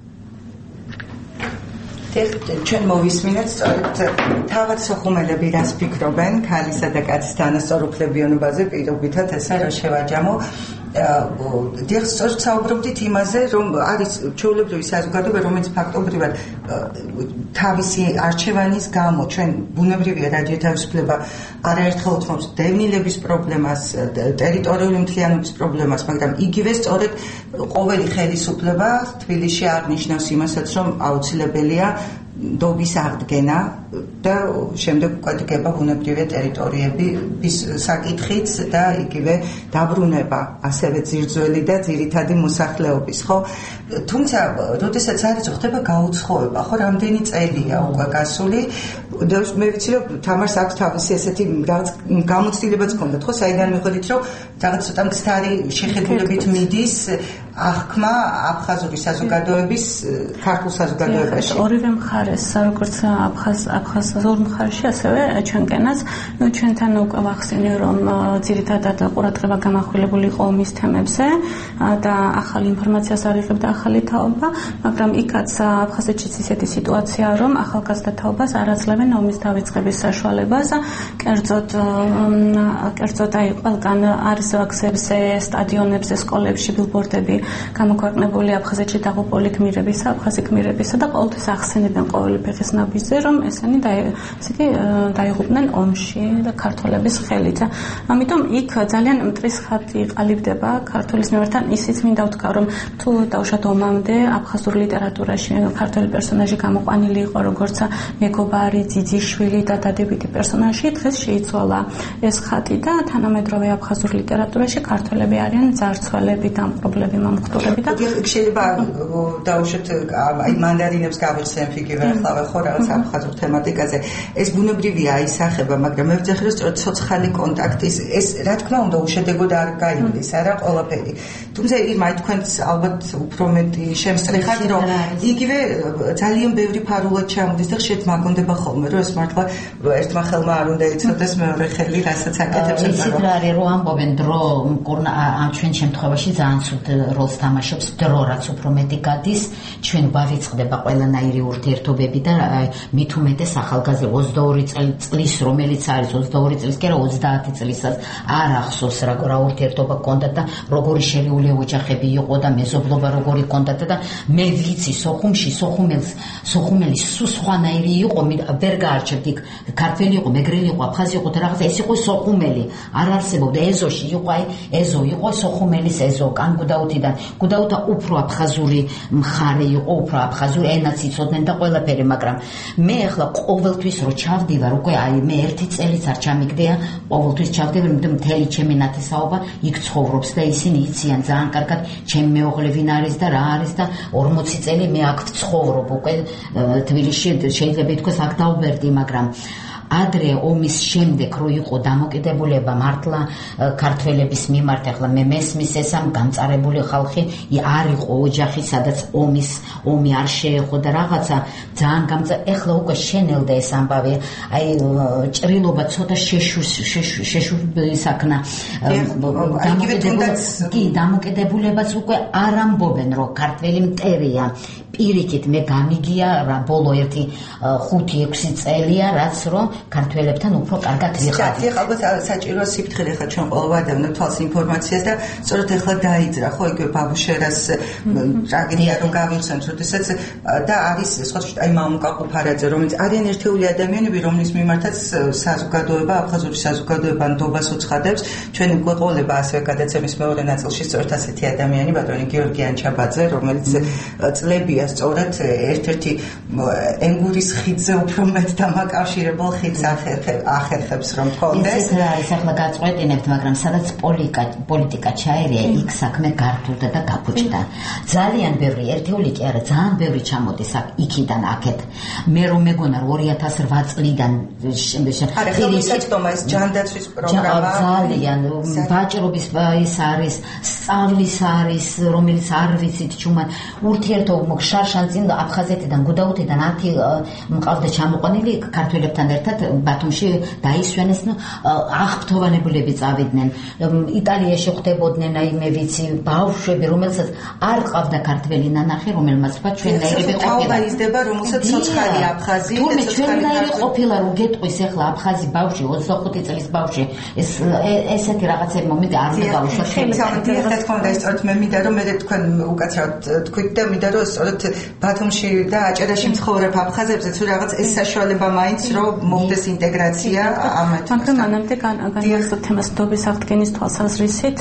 Speaker 4: ჩვენ მოვისმინეთ სწორედ თავად სოხუმელები რას ფიქრობენ ქალისა და კაცის თანასწორ უფლებიანობაზე პირობითად ესა რა შევაჯამო დიახ სწორედ საუბრობდით იმაზე რომ არის ჩვეულებრივი საზოგადოება რომელიც ფაქტობრივად თავისი არჩევანის გამო ჩვენ ბუნებრივია რადიო თავისუფლება არაერთხელ უთმობს დევნილების პრობლემას ტერიტორიული მთლიანობის პრობლემას მაგრამ იგივე სწორედ ყოველი ხელისუფლება თბილისში აღნიშნავს იმასაც რომ აუცილებელია დობის აღდგენა და შემდეგ უკვე დგება ბუნებრივი ტერიტორიების საკითხიც და იგივე დაბრუნება ასევე ძირძველი და ძირითადი მოსახლეობის ხო თუმცა როდესაც არის ხდება გაუცხოება ხო რამდენი წელია უკვე გასული და მე ვიცი რომ თამარს აქვს თავისი ესეთი რაღაც გამოცდილებაც ჰქონდათ ხო საიდან მიხვედით რომ რაღაც ცოტა მცდარი შეხედულებით მიდის აღქმა აფხაზური საზოგადოების ქართულ საზოგადოებაში
Speaker 5: ორივე მხარეს როგორც აფხაზურ მხარეში ასევე ჩვენკენაც ჩვენთან უკვე ვახსენე რომ ძირითადად ყურადღება გამახვილებული იყო ომის თემებზე და ახალი ინფორმაციას არ იღებდა ახალი თაობა მაგრამ იქაც აფხაზეთშიც ისეთი სიტუაცია რომ ახალგაზრდა თაობას არ აძლევენ ომის დავიწყების საშუალებას კერძოდ აი ყველგან არის ვაგზებზე სტადიონებზე სკოლებში ბილბორდები გამოქვეყნებული აფხაზეთში დაღუპული გმირებისა აფხაზი გმირებისა და ყოველთვის ახსენებენ ყოველი ფეხის ნაბიჯზე რომ ესენი დაიღუპნენ ომში და ქართველების ხელით. ამიტომ იქ ძალიან მტრის ხატი ყალიბდება ქართულის მიმართან ისიც მინდა ვთქვა რომ თუ დავუშვათ ომამდე აფხაზურ ლიტერატურაში ქართველი პერსონაჟი გამოყვანილი იყო როგორც მეგობარი, ძიძიშვილი და დადებითი პერსონაჟი დღეს შეიცვალა ეს ხატი და თანამედროვე აფხაზურ ლიტერატურაში ქართველები არიან ძარცველები, დამპყრობლები, მომხდურები და
Speaker 4: შეიძლება დავუშვათ აი მანდარინებს გავიხსენ ფიგივე ახლა ხო რაღაც აფხაზურ თემატიკაზე ეს ბუნებრივია ისახება მაგრამ მე ვძახი რომ სწორედ ცოცხალი კონტაქტის ეს რა თქმა უნდა უშედეგოდ არ გაივლის არა ყველაფერი თუმცა იმაი თქვენს ალბათ უფრო მეტი შემსწრეხად რომ იგივე ძალიან ბევრი ფარულად ჩამოდის და ხშირად მაგონდება ხოლმე რომ ეს მართლა ერთმა ხელმა არ უნდა იცოდეს მეორე ხელი რასაც აკეთებს
Speaker 6: ისიც რა არის რომ ამბობენ დრო ამ ჩვენ შემთხვევაში ძალიან ცუდ როლს თამაშობს დრო რაც უფრო მეტი გადის ჩვენ გვარიცხდება ყველანაირი ურთიერთობები და მით უმეტეს ახალგაზრდა 22 წლის რომელიც არის 22 წლის კი არა 30 წლისაც არ ახსოვს რა ურთიერთობა ჰქონდა და როგორი შერეული ოჯახები იყო და მეზობლობა როგორი ჰქონდა და მე ვიცი სოხუმში სოხუმელი სულ სხვანაირი იყო ვერ გაარჩევთ იქ ქართველი იყო მეგრელი იყო აფხაზი იყო და რაღაცა ეს იყო სოხუმელი არ არსებობდა ეზოში იყო აი ეზო იყო სოხუმელის ეზო კან გუდაუთიდან გუდაუთა უფრო აფხაზური მხარე იყო უფრო აფხაზური ენაც იცოდნენ და ყველაფერი მაგრამ მე ახლა ყოველთვის რო ჩავდივარ უკვე აი მე ერთი წელიც არ ჩამიგდია ყოველთვის ჩავდივარ იმიტომ მთელი ჩემი ნათესაობა იქ ცხოვრობს და ისინი იციან ძალიან კარგად ჩემი მეუღლე ვინ არის და რა არის და 40 წელი მე აქ ვცხოვრობ უკვე თბილისში შეიძლება ითქვას აქ დავბერდი მაგრამ ადრე ომის შემდეგ რო იყო დამოკიდებულება მართლა ქართველების მიმართ ახლა მე მესმის ესამ გამწარებული ხალხი არ იყო ოჯახი სადაც ომი არ შეეხო და რაღაცა ძალიან ეხლა უკვე შენელდა ეს ამბავი აი ჭრილობა ცოტა შეშურისაკნა დამოკიდებულებაც უკვე არ ამბობენ რომ ქართველი მტერია პირიქით მე გამიგია რა ბოლო 5-6 წელია რაც რომ ქართველებთან უფრო კარგად ვიყავით.
Speaker 4: ხა ალბათ საჭიროა სიფრთხილე ხა ჩვენ ყველა ვადევნებ თვალს ინფორმაციას და სწორედ ახლა დაიძრა ხო იგივე ბაბუშერას ტრაგედია რომ გავიხსენოთ როდესაც და არის სხვადასხვა აი მამუკა ყუფარაძე რომელიც არიან ერთეული ადამიანები რომლის მიმართაც საზოგადოება აფხაზური საზოგადოება ნდობას უცხადებს ჩვენი გვეყოლება ასევე გადაცემის მეორე ნაწილში სწორედ ასეთი ადამიანი ბატონი გიორგი ანჩაბაძე რომელიც წლებია სწორედ ერთ-ერთი ენგურის ხიდზე უფრო მეტ დამაკავშირებელ ხიდ რომელიც ახერხებს რომ კონდეს.
Speaker 6: ეს არის ახლა გაწყვეტინებთ, მაგრამ სადაც პოლიტიკა ჩაერია, იქ საქმე გართულდა და გაფუჭდა. ძალიან ბევრი ერთეული კი არა, ძალიან ბევრი ჩამოდის იქიდან აქეთ. მე რომ მეგონა 2008 წლიდან
Speaker 4: ხელმისაწვდომა ეს ჯანდაცვის პროგრამა
Speaker 6: ძალიან ვაჭრობის ის არის, სწავლის არის, რომელიც არ ვიცით ჩუმან ურთიერთობა შარშან წინ აფხაზეთიდან გუდაუთიდან 10 მყავდა ჩამოყვანილი ქართველებთან ერთად ბათუმში დაისვენეს, აღფრთოვანებულები წავიდნენ. იტალიაში ხვდებოდნენ, მე ვიცი, ბავშვები, რომელსაც არ ყავდა ქართველი ნანახი, რომელმაც თქვა ჩვენნაირები ყოფილა.
Speaker 4: ისდება, რომელსაც ცოცხალი აფხაზი,
Speaker 6: თურმე ჩვენნაირი ყოფილა, რომ გეტყვის ახლა აფხაზი ბავშვი, 25 წლის ბავშვი, ესეთი რაღაცები მომიდა არ მოგავუშვათ.
Speaker 4: რა თქმა უნდა, სწორედ მე მინდა რომ მე თქვენ უკაცრავად თქვით და მინდა რომ სწორედ ბათუმში და აჭარაში მცხოვრებ აფხაზებზე თუ რაღაც ეს საშუალება მაინც რომ მოხდეს ინტეგრაცია ამათ.
Speaker 5: მაგრამ მანამდე განვიხილოთ თემას ნდობის აღდგენის თვალსაზრისით,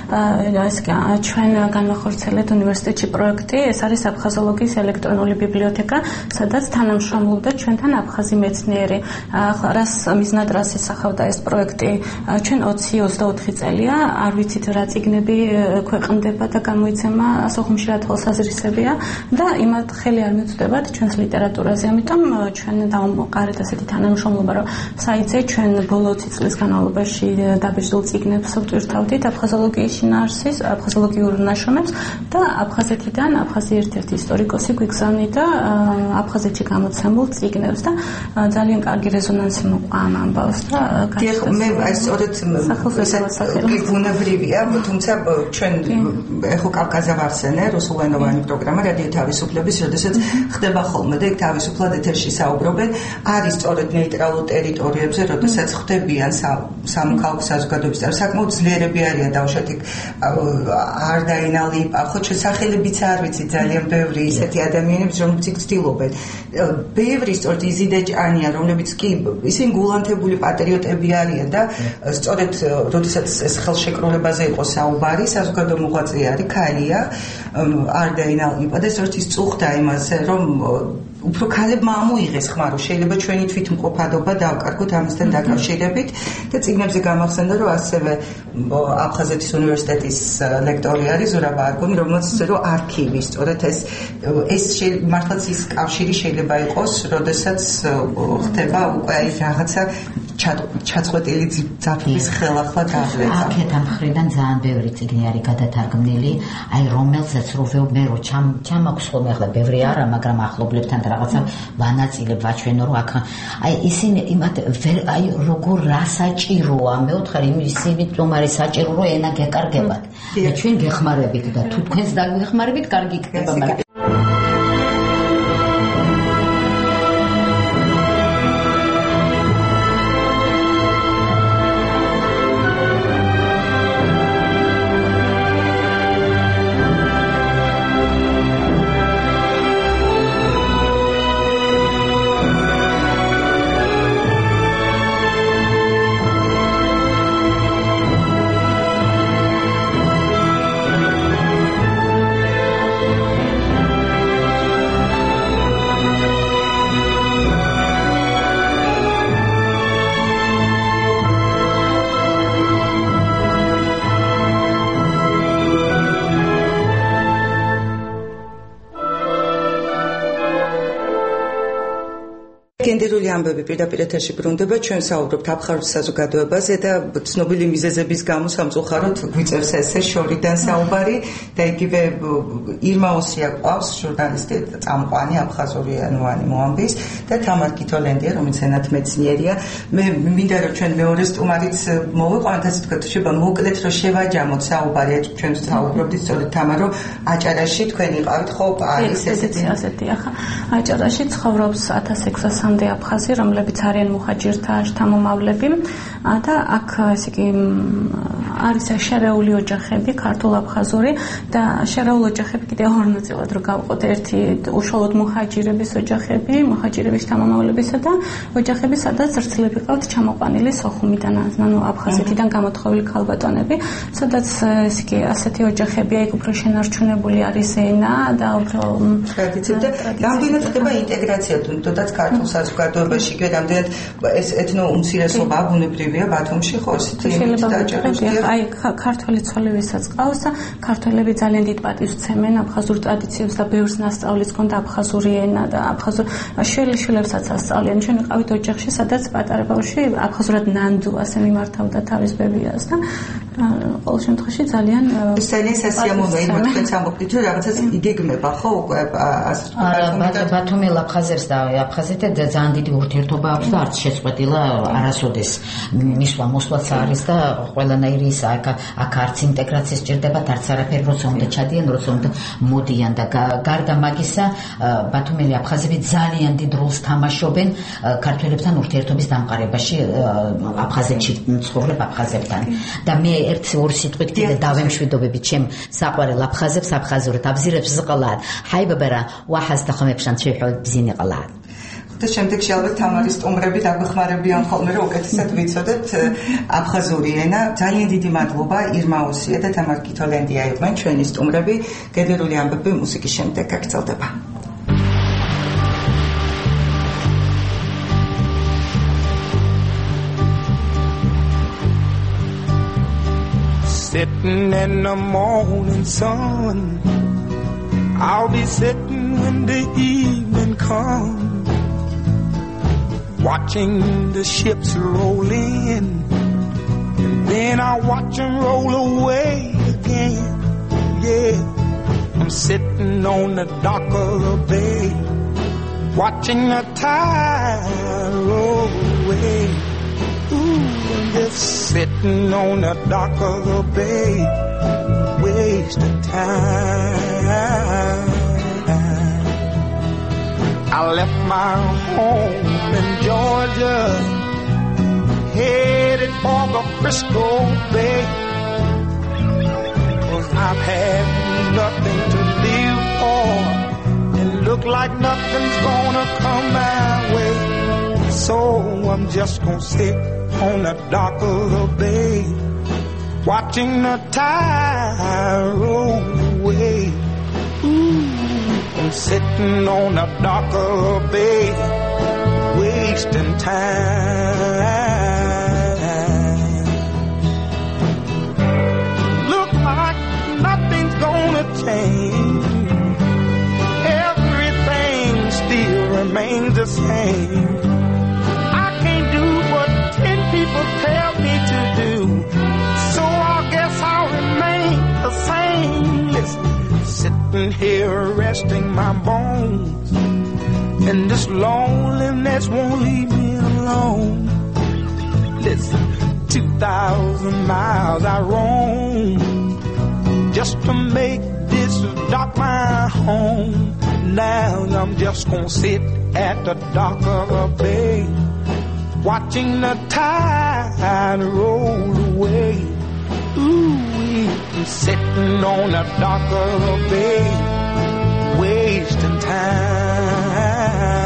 Speaker 5: ჩვენ განვახორციელეთ უნივერსიტეტში პროექტი, ეს არის აფხაზოლოგიის ელექტრონული ბიბლიოთეკა, სადაც თანამშრომლობდა ჩვენთან აფხაზი მეცნიერი. ახლა რას მიზნად რას ისახავდა ეს პროექტი? ჩვენ 20-24 წელია, არ ვიცით რა წიგნები ქვეყნდება და გამოიცემა სოხუმში რა თვალსაზრისებია და იმათ ხელი არ მივწვდებათ ჩვენს ლიტერატურაზე. ამიტომ ჩვენ დავამყარეთ ასეთი თანამშრომლობა, რომ საიტზე ჩვენ ბოლო 20 წლის განმავლობაში დაბეჭდილ წიგნებს ვტვირთავდით აფხაზოლოგიის შინაარსის, აფხაზოლოგიურ ნაშრომებს და აფხაზეთიდან აფხაზი ერთ-ერთი ისტორიკოსი გვიგზავნიდა აფხაზეთში გამოცემულ წიგნებს და ძალიან კარგი რეზონანსი მოყვა ამ ამბავს და
Speaker 4: მე სწორედ ბუნებრივია, თუმცა ჩვენ ეხო კავკაზა ვახსენე, რუსულენოვანი პროგრამა რადიო თავისუფლების, როდესაც ხდება ხოლმე და იქ თავისუფლად ეთერში საუბრობენ, არის სწორედ ნეიტრალურ ტერიტორიებზე, როდესაც ხდებიან სამოქალაქო საზოგადოების წევრები, საკმაოდ ძლიერები არიან დავუშვათ იქ არ დაინალი იპახო, ჩვენ სახელებიც არ ვიცით ძალიან ბევრი ისეთი ადამიანები, რომლებიც იქ ცდილობენ. ბევრი სწორედ იზიდე ჭანია, რომლებიც კი ისინი გულანთებული პატრიოტები არიან და სწორედ როდესაც ეს ხელშეკრულებაზე იყო საუბარი, საზოგადო მოღვაწე არის ქალია, არ დაინალიყა და სწორედ ის წუხდა იმაზე, რომ უფრო ქალებმა ამოიღეს ხმა, რომ შეიძლება ჩვენი თვითმყოფადობა დავკარგოთ ამასთან დაკავშირებით და წიგნებზე გამახსენდა, რომ ასევე აფხაზეთის უნივერსიტეტის ლექტორი არის ზურაბ არგუნი, რომელიც რომ არქივი, სწორედ ეს მართლაც ის კავშირი შეიძლება იყოს, როდესაც ხდება უკვე აი რაღაცა ჩაწყვეტილი ძაფების ხელახლა დაღლება.
Speaker 6: აქეთ ამ მხრიდან ძალიან ბევრი წიგნი არის გადათარგმნილი, აი რომელსაც მე რო ჩამაქვს ხოლმე ახლა ბევრი არა, მაგრამ ახლობლებთან რაღაცა ვანაწილებ ვაჩვენო, რომ აქ აი ისინი იმათ აი როგორ რა საჭიროა, მეუთხარი ისინი თუმარი საჭირო რომ ენა გეკარგებათ. და ჩვენ გეხმარებით და თუ თქვენს დაგვეხმარებით, კარგი იქნება, მაგრამ
Speaker 4: გენდერული ამბები პირდაპირ ეთერში ბრუნდება, ჩვენ საუბრობთ აფხაზურ საზოგადოებაზე და ცნობილი მიზეზების გამო სამწუხაროდ გვიწევს ესე შორიდან საუბარი და იგივე ირმა ოსია ყავს ჟურნალისტი წამყვანი აფხაზურიანოვანი მოამბის და თამარ კითოლენდია, რომელიც ენათმეცნიერია. მე მინდა რომ ჩვენ მეორე სტუმარიც მოვიყვანოთ, ასე თქვა, შეიძლება მოკლედ რომ შევაჯამოთ საუბარი, ჩვენ საუბრობთ სწორედ თამარ, რომ აჭარაში თქვენ იყავით, ხო, არის
Speaker 5: ასეთი ახლა აჭარაში ცხოვრობს 1600-მდე აფხაზი, რომლებიც არიან მუჰაჯირთა შთამომავლები და აქ ესე იგი არის შერეული ოჯახები, ქართულ-აფხაზური და შერეული ოჯახები კიდევ ორ ნაწილად რო გავყოთ, ერთი უშუალოდ მუჰაჯირების ოჯახები, მუჰაჯირების შთამომავლებისა და ოჯახები, სადაც რძლები ყავთ ჩამოყვანილი სოხუმიდან, ანუ აფხაზეთიდან გამოთხოვილი ქალბატონები, სადაც ისე ასეთი ოჯახებია, იქ უფრო შენარჩუნებული არის ენა და უფრო
Speaker 4: ტრადიციები და რამდენად ხდება ინტეგრაცია თუნდაც ქართულ საზოგადოებაში, იქ რამდენად ეს ეთნოუმცირესობა ბუნებრივია ბათუმში, ხო, ისეთი დაჯერებია.
Speaker 5: აი, ქართველი ცოლი ვისაც ყავს და ქართველები ძალიან დიდ პატივს ცემენ აფხაზურ ტრადიციებს და ბევრს ნასწავლის კონდა აფხაზური ენა და აფხაზურ შვილებსაც ასწავლიან. ჩვენ ვიყავით ოჯახში, სადაც პატარა ბავშვი აფხაზურად ნანდუ ასე მიმართავდა თავის ბებიას და ყოველ შემთხვევაში ძალიან
Speaker 4: სასიამოვნოა იმ თქვენს ამბობთ, რომ რაღაცას იგეგმება, ხო, უკვე
Speaker 6: ბათუმელ აფხაზებს და აფხაზეთთან ძალიან დიდი ურთიერთობა აქვს და არც შეწყვეტილა არასოდეს მისვლა მოსვლაც არის და ყველანაირი ის აქ არც ინტეგრაციის სჭირდებათ, არც არაფერი, როცა უნდა ჩადიან, როცა უნდა მოდიან და გარდა მაგისა ბათუმელი აფხაზები ძალიან დიდ როლს თამაშობენ ქართველებთან ურთიერთობის დამყარებაში აფხაზეთში ცხოვრებ აფხაზებთან და მე ერთი ორი სიტყვით კიდე დავემშვიდობები ჩემ საყვარელ აფხაზებს, აფხაზურად აბზირებს ზყლად ჰაი ბაბარა ვაჰასთა ხმებშან შეჰოლ ბზინიყლად
Speaker 4: და შემდეგში ალბათ თამარის სტუმრები დაგვეხმარებიან ხოლმე რომ უკეთესად ვიცოდეთ აფხაზური ენა. ძალიან დიდი მადლობა ირმა უსია და თამარ კითოლენდია იყვნენ ჩვენი სტუმრები. გენერალური ამბები მუსიკის შემდეგ გაგრძელდება.
Speaker 13: Sitting in the morning sun, I'll be sitting when the evening comes, watching the ships roll in, and then I'll watch them roll away again. Yeah, I'm sitting on the dock of the bay, watching the tide roll away. Ooh, I'm just sitting on the dock of the bay, wasting time. I left my home in Georgia, headed for the Frisco Bay, 'cause I've had nothing to live for, and look like nothing's gonna come my way. So I'm just gonna sit on the dock of the bay, watching the tide roll away. Ooh, I'm sitting on the dock of the bay, wasting time. Look like nothing's gonna change, everything still remains the same. People tell me to do, so I guess I'll remain the same. Listen, sitting here resting my bones, and this loneliness won't leave me alone. Listen, 2,000 miles I roam just to make this dock my home. Now I'm just gonna sit at the dock of a bay, watching the tide roll away. Ooh, I'm sitting on the dock of the bay, wasting time.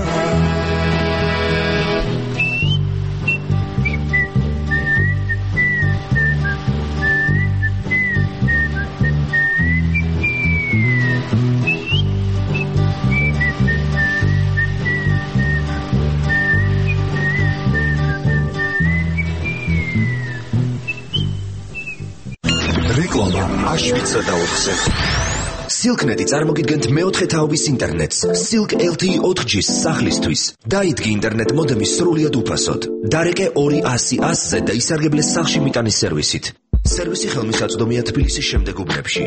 Speaker 14: რეკლამა აშვიცა და 4-ზე. Silk.net წარმოგიდგენთ მეოთხე თაობის ინტერნეტს Silk LTE 4G-ს სახლისთვის. დაიდგე ინტერნეტ მოდემი სრულიად უფასოდ. დარეკე 200-100-ზე და ისარგებლე სახლში მიტანის სერვისით. სერვისი ხელმისაწვდომია თბილისის შემდეგ უბნებში.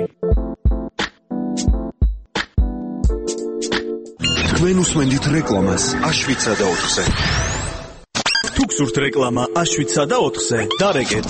Speaker 14: თქვენ უსმენთ რეკლამას აშვიცა და 4-ზე.
Speaker 15: თუ გსურთ რეკლამა აშვიცა და 4-ზე, დარეკეთ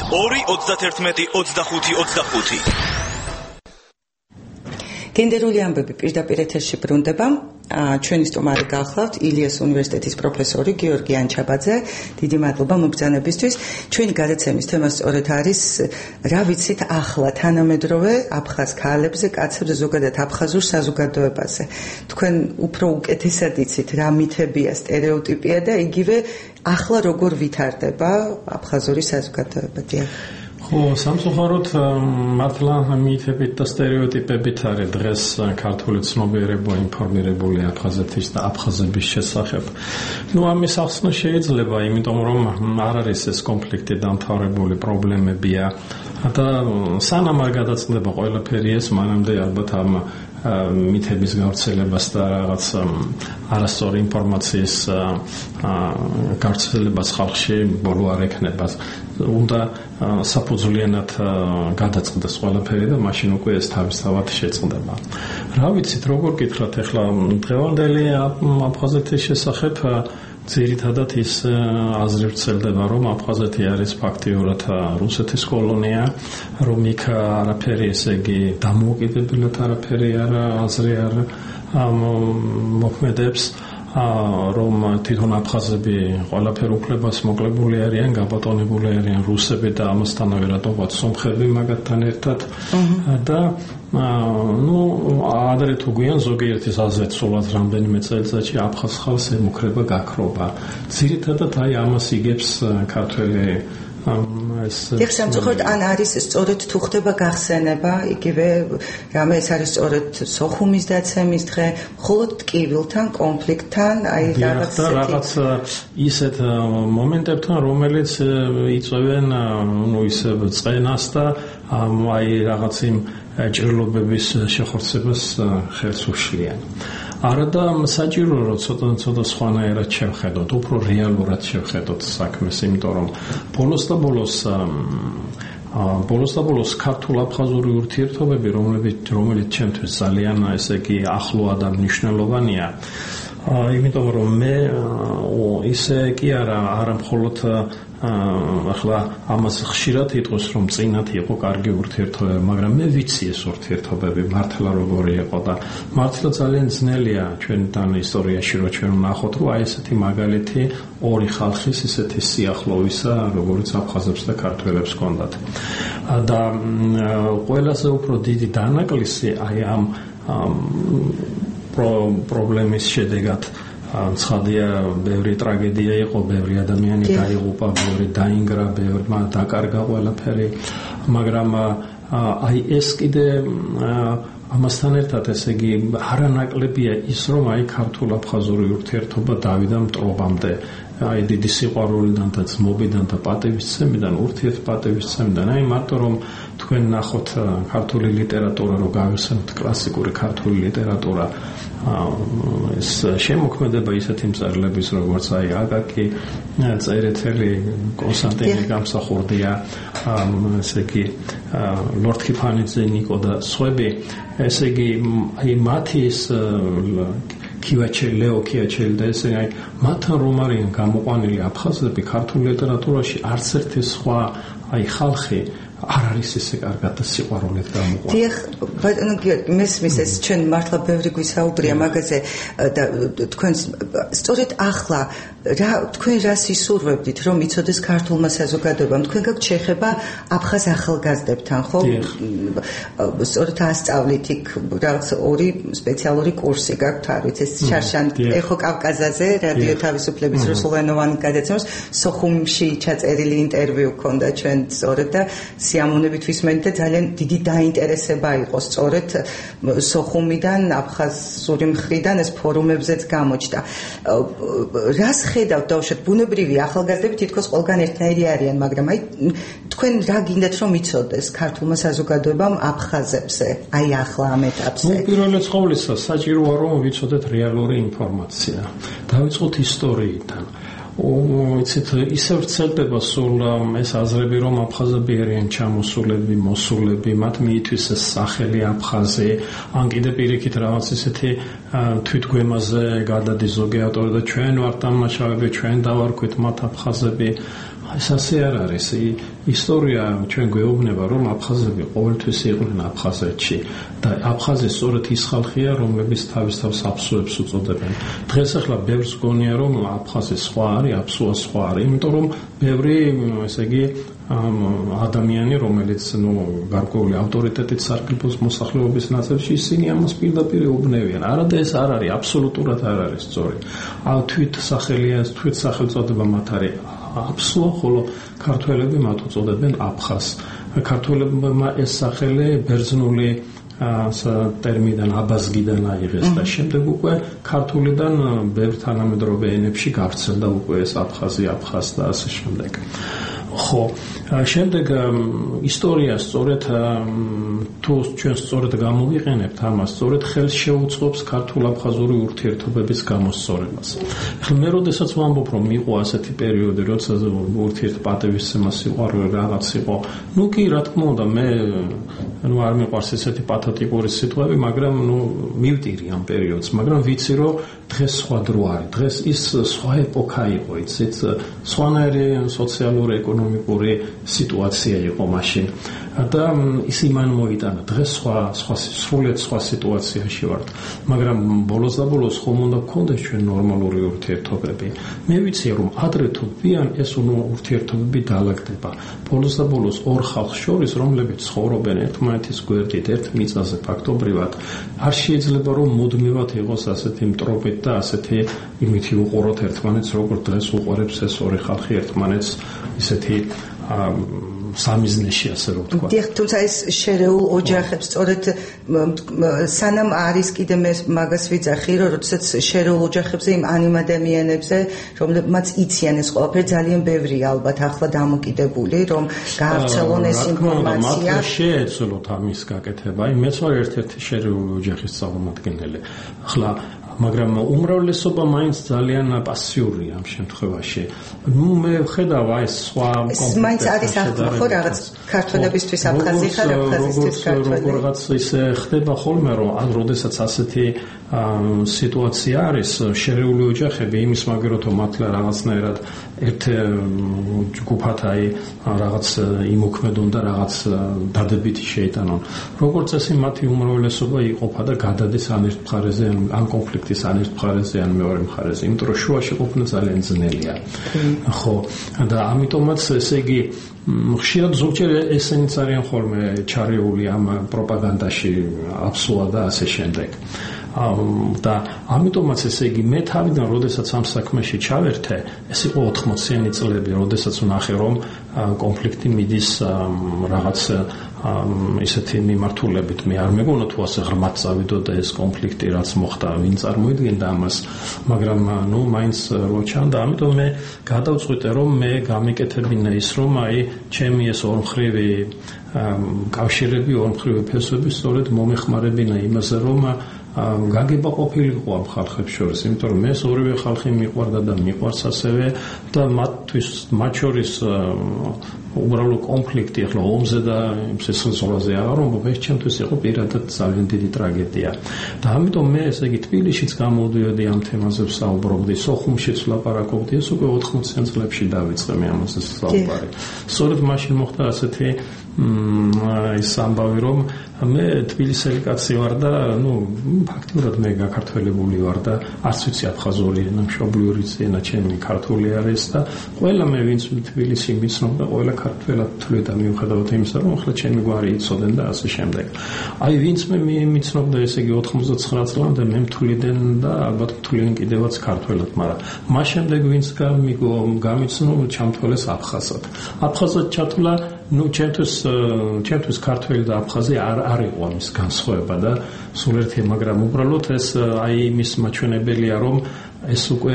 Speaker 15: 2-91-25-25.
Speaker 4: გენდერული ამბები პირდაპირ ეთერში ბრუნდება. ჩვენი სტუმარი გახლავთ ილიას უნივერსიტეტის პროფესორი გიორგი ანჩაბაძე. დიდი მადლობა მოგზაურობისთვის. ჩვენი გადაცემის თემა სწორედ არის რა ვიცით ახლა თანამედროვე აფხაზ ქალებზე, კაცებზე, ზოგადად აფხაზურ საზოგადოებაზე. თქვენ უფრო უკეთესად იცით რა მითებია, სტერეოტიპია და იგივე ახლა როგორ ვითარდება აფხაზური საზოგადოება.
Speaker 16: ხო, სამწუხაროდ მართლა მითებით და სტერეოტიპებით არის დღეს ქართული ცნობიერება ინფორმირებული აფხაზეთის და აფხაზების შესახებ. ამის ახსნა შეიძლება, იმიტომ რომ არ არის ეს კონფლიქტი დამთავრებული, პრობლემებია და სანამ არ გადაწყდება ყველაფერი ეს, მანამდე ალბათ ამ მითების გავრცელებას და რაღაც არასწორი ინფორმაციის გავრცელებას ხალხში ბოლო არ ექნება. უნდა საფუძვლიანად გადაწყდეს ყველაფერი და მაშინ უკვე ეს თავისთავად შეწყდება. რა ვიცით, როგორ გითხრათ ახლა დღევანდელი აფხაზეთის შესახებ ძირითადად ის აზრი ვრცელდება, რომ აფხაზეთი არის ფაქტიურად რუსეთის კოლონია, რომ იქ არაფერი, ესე იგი დამოუკიდებლად არაფერი აზრი არ მოქმედებს, რომ თვითონ აფხაზები ყველაფერ უფლებას მოკლებული არიან, გაბატონებული არიან რუსები და ამასთანავე რატომღაც სომხები მაგათთან ერთად და ადრე თუ გვიან ზოგიერთის აზრით სულად რამდენიმე წელიწადში აფხაზ ხალხს ემუქრება გაქრობა. ძირითადად ამას იგებს ქართველი
Speaker 4: სამწუხაროდ ან არის სწორედ თუ ხდება გახსენება, იგივე რამე ეს არის სწორედ სოხუმის დაცემის დღე, მხოლოდ ტკივილთან, კონფლიქტთან,
Speaker 16: რაღაც ისეთ მომენტებთან, რომელიც იწვევენ ისე წყენას და რაღაც იმ ჭრილობების შეხორცებას ხელს უშლიან. არა და საჭირო რომ ცოტა სხვანაირად შევხედოთ, უფრო რეალურად შევხედოთ საქმეს, იმიტომ რომ ბოლოს და ბოლოს ქართულ-აფხაზური ურთიერთობები, რომელიც ჩემთვის ძალიან ესე იგი ახლოა და მნიშვნელოვანია, იმიტომ რომ მე ისე კი არა მხოლოდ ახლა ამას ხშირად იტყვის რომ წინათ იყო კარგი ურთიერთობები, მაგრამ მე ვიცი ეს ურთიერთობები მართლა როგორი იყო და მართლა ძალიან ძნელია ჩვენთან ისტორიაში რომ ჩვენ ვნახოთ რომ ესეთი მაგალითი ორი ხალხის ისეთი სიახლოვისა, როგორც აფხაზებს და ქართველებს ჰქონდათ. და ყველაზე უფრო დიდი დანაკლისი ამ პრობლემის შედეგად ცხადია, ბევრი ტრაგედია იყო, ბევრი ადამიანი დაიღუპა, ბევრი დაინგრა, ბევრმა დაკარგა ყველაფერი, მაგრამ ეს კიდე ამასთან ერთად ესე იგი არანაკლებია ის, რომ ქართულ-აფხაზური ურთიერთობა დავიდა მტრობამდე, დიდი სიყვარულიდან და ძმობიდან და პატივისცემიდან, ურთიერთპატივისცემიდან, მარტო რომ თქვენ ნახოთ ქართული ლიტერატურა, რომ გავიხსენოთ კლასიკური ქართული ლიტერატურა, ეს შემოქმედება ისეთი მწერლების როგორც აკაკი წერეთელი, კონსტანტინე გამსახურდია, ესე იგი ლორდ ქიფანიძე, ნიკო და სხვები, ესე იგი მათი ის ლეო ქიაჩელი და ესე მათთან რომ არიან გამოყვანილი აფხაზები ქართულ ლიტერატურაში, არც ერთი სხვა ხალხი არ არის ესე კარგად და სიყვარულით გამოყვანილი.
Speaker 4: დიახ, ბატონო გიორგი, მესმის ეს ჩვენ მართლა ბევრი გვისაუბრია მაგაზე და თქვენ სწორედ ახლა თქვენ რას ისურვებდით, რომ იცოდეს ქართულმა საზოგადოებამ? თქვენ გაქვთ შეხება აფხაზ ახალგაზრდებთან, ხო? სწორედ ასწავლით იქ რაღაც ორი სპეციალური კურსი გაქვთ, არ ვიცი, ეს შარშან ეხო კავკაზაზე რადიო თავისუფლების რუსულენოვანი გადაცემას სოხუმში ჩაწერილი ინტერვიუ ჰქონდა ჩვენ სწორედ და სიამოვნებით ვისმენთ და ძალიან დიდი დაინტერესება იყო სწორედ სოხუმიდან, აფხაზური მხრიდან ეს ფორუმებზეც გამოჩნდა. რას ხედავთ დავუშვათ, ბუნებრივი ახალგაზრდები თითქოს ყველგან ერთნაირი არიან, მაგრამ თქვენ რა გინდათ რომ იცოდეს ქართულმა საზოგადოებამ აფხაზებზე, ახლა ამ ეტაპზე?
Speaker 16: პირველად ყოვლისა საჭიროა რომ ვიცოდეთ რეალური ინფორმაცია. დავიწყოთ ისტორიიდან. იცით, ისე ვრცელდება სულ ეს აზრები, რომ აფხაზები არიან ჩამოსულები, მოსულები, მათ მიითვისეს ეს სახელი აფხაზი, ან კიდე პირიქით რაღაც ისეთი თვითგვემაზე გადადის ზოგი ავტორი და ჩვენ ვართ დამნაშავეები, ჩვენ დავარქვით მათ აფხაზები. ეს ასე არ არის. ისტორია ჩვენ გვეუბნება, რომ აფხაზები ყოველთვის იყვნენ აფხაზეთში და აფხაზი სწორედ ის ხალხია, რომლებიც თავის თავს აფსუებს უწოდებენ. დღეს ახლა ბევრს გონია, რომ აფხაზი სხვა არის, აფსუა სხვა არის, იმიტომ რომ ბევრი, ესე იგი, ადამიანი, რომელიც გარკვეული ავტორიტეტით სარგებლობს მოსახლეობის ნაწილში, ისინი ამას პირდაპირ ეუბნებიან. არა და ეს არ არის, აბსოლუტურად არ არის სწორი. თვით სახელია, თვით სახელწოდება მათ არის აფსუა, ხოლო ქართველები მათ უწოდებენ აფხაზს. ქართველებმა ეს სახელი ბერძნული ტერმინიდან აბაზგიდან აიღეს და შემდეგ უკვე ქართულიდან ბევრ თანამედროვე ენებში გავრცელდა უკვე ეს აფხაზი, აფხაზ და ასე შემდეგ. ხო, შემდეგ ისტორია სწორედ თუ ჩვენ სწორედ გამოვიყენებთ ამას, სწორედ ხელს შეუწყობს ქართულ-აფხაზური ურთიერთობების გამოსწორებას. ახლა მე როდესაც ვამბობ, რომ იყო ასეთი პერიოდი, როცა ურთიერთპატევისცემა სიყვარული რაღაც იყო, კი, რა თქმა უნდა, მე არ მიყვარს ესეთი პათოტიპური სიტყვები, მაგრამ მივტირი ამ პერიოდს, მაგრამ ვიცი, რომ დღეს სხვა დრო არის. დღეს ის სხვა ეპოქა იყო, იცით, სხვანაირი სოციალური, ეკონომიკური სიტუაცია იყო მაშინ. და ის იმან მოიტანა. დღეს სრულიად სხვა სიტუაციაში ვართ. მაგრამ ბოლოს და ბოლოს ხომ უნდა გქონდეს ჩვენ ნორმალური ურთიერთობები. მე ვიცი, რომ ადრე თუ გვიან ეს ურთიერთობები დაალაგდება. ბოლოს და ბოლოს ორ ხალხს შორის, რომლებიც ცხოვრობენ ერთმანეთის გვერდით, ერთ მიწაზე ფაქტობრივად, არ შეიძლება რომ მუდმივად იყოს ასეთი მტრობით და ასეთი იმითი უყუროთ ერთმანეთს, როგორც დღეს უყურებს ეს ორი ხალხი ერთმანეთს ისეთი სამიზნეში, ასე რომ ვთქვა.
Speaker 4: თუმცა ეს შერეულ ოჯახებს სწორედ სანამ არის კიდე მე მაგას ვიძახი, რომ როდესაც შერეულ ოჯახებზე იმ ანიმ ადამიანებზე, რომლებმაც იციან ეს ყველაფერი, ძალიან ბევრია ალბათ ახლა დამოკიდებული, რომ გაავრცელონ ეს ინფორმაცია.
Speaker 16: მათ შეეძლოთ ამის გაკეთება. მეც ვარ ერთ-ერთი შერეული ოჯახის წარმომადგენელი. ახლა მაგრამ უმრავლესობა მაინც ძალიან პასიურია ამ შემთხვევაში. მე ვხედავ ეს სხვა
Speaker 4: კომპლექსი. მაინც არის ახლა ხო რაღაც ქართველებისთვის აფხაზი ხარ, აფხაზისთვის ქართველი.
Speaker 16: რაღაც ისე ხდება ხოლმე, რომ როდესაც ასეთი სიტუაცია არის, შერეული ოჯახები იმის მაგეროთ მართლა რაღაცნაირად ერთ ჯგუფად რაღაც იმოქმედონ და რაღაც დადებითი შეიტანონ. როგორც წესი მათი უმრავლესობა იყოფა და გადადის ან ერთ მხარეზე, ან კონფლიქტის ან ერთ მხარეზე, ან მეორე მხარეზე. იმიტომ რომ შუაში ყოფნა ძალიან ძნელია. ხო, და ამიტომაც ესე იგი ხშირად ზოგჯერ ესენიც არიან ხოლმე ჩარეული ამ პროპაგანდაში, აფსუა და ასე შემდეგ. და ამიტომაც ესე იგი მე თავიდან როდესაც ამ საქმეში ჩავერთე, ეს იყო 80-იანი წლები, როდესაც ვნახე რომ კონფლიქტი მიდის რაღაც ისეთი მიმართულებით. მე არ მეგონა თუ ასე ღრმად წავიდოდა ეს კონფლიქტი, რაც მოხდა, ვინ წარმოიდგენდა ამას, მაგრამ მაინც როჩანდა, ამიტომ მე გადავწყვიტე რომ მე გამიკეთებინა ის, რომ ჩემი ეს ორმხრივი კავშირები, ორმხრივი ფესვები სწორედ მომეხმარებინა იმაზე, რომ გაგება ყოფილიყო ამ ხალხებს შორის, იმიტომ რომ მე ორივე ხალხი მიყვარდა და მიყვარს ასევე და მათ შორის უბრალო კონფლიქტი ახლა ომზე და სიცოცხლეზე აღარ ვამბობ, ეს ჩემთვის იყო პირადად ძალიან დიდი ტრაგედია. და ამიტომ მე ესე იგი თბილისშიც გამოვდიოდი ამ თემაზე ვსაუბრობდი, სოხუმშიც ვლაპარაკობდი, ეს უკვე 80-იან წლებში დავიწყე მე ამაზე საუბარი. სწორედ მაშინ მოხდა ასეთი ის ამბავი, რომ მე თბილისელი კაცი ვარ და ფაქტიურად მე გაქართველებული ვარ და არც ვიცი აფხაზური ენა, მშობლიური ენა ჩემი ქართული არის და ყველა მე ვინც თბილისში მიცნობდა, ყველა ქართველად თვლიდა მიუხედავად იმისა, რომ ახლა ჩემი გვარი იცოდნენ და ასე შემდეგ. ვინც მე მიცნობდა, ესე იგი 99 წლამდე მე მთვლიდან და ალბათ მთვლიან კიდევაც ქართველად, მაგრამ მას შემდეგ ვინც გამიცნო, ჩამთვალეს აფხაზად. აფხაზად ჩათვლა ჩემთვის ქართველი და აფხაზი არ იყო ამის განსხვავება და სულ ერთია, მაგრამ უბრალოდ ეს იმის მაჩვენებელია, რომ ეს უკვე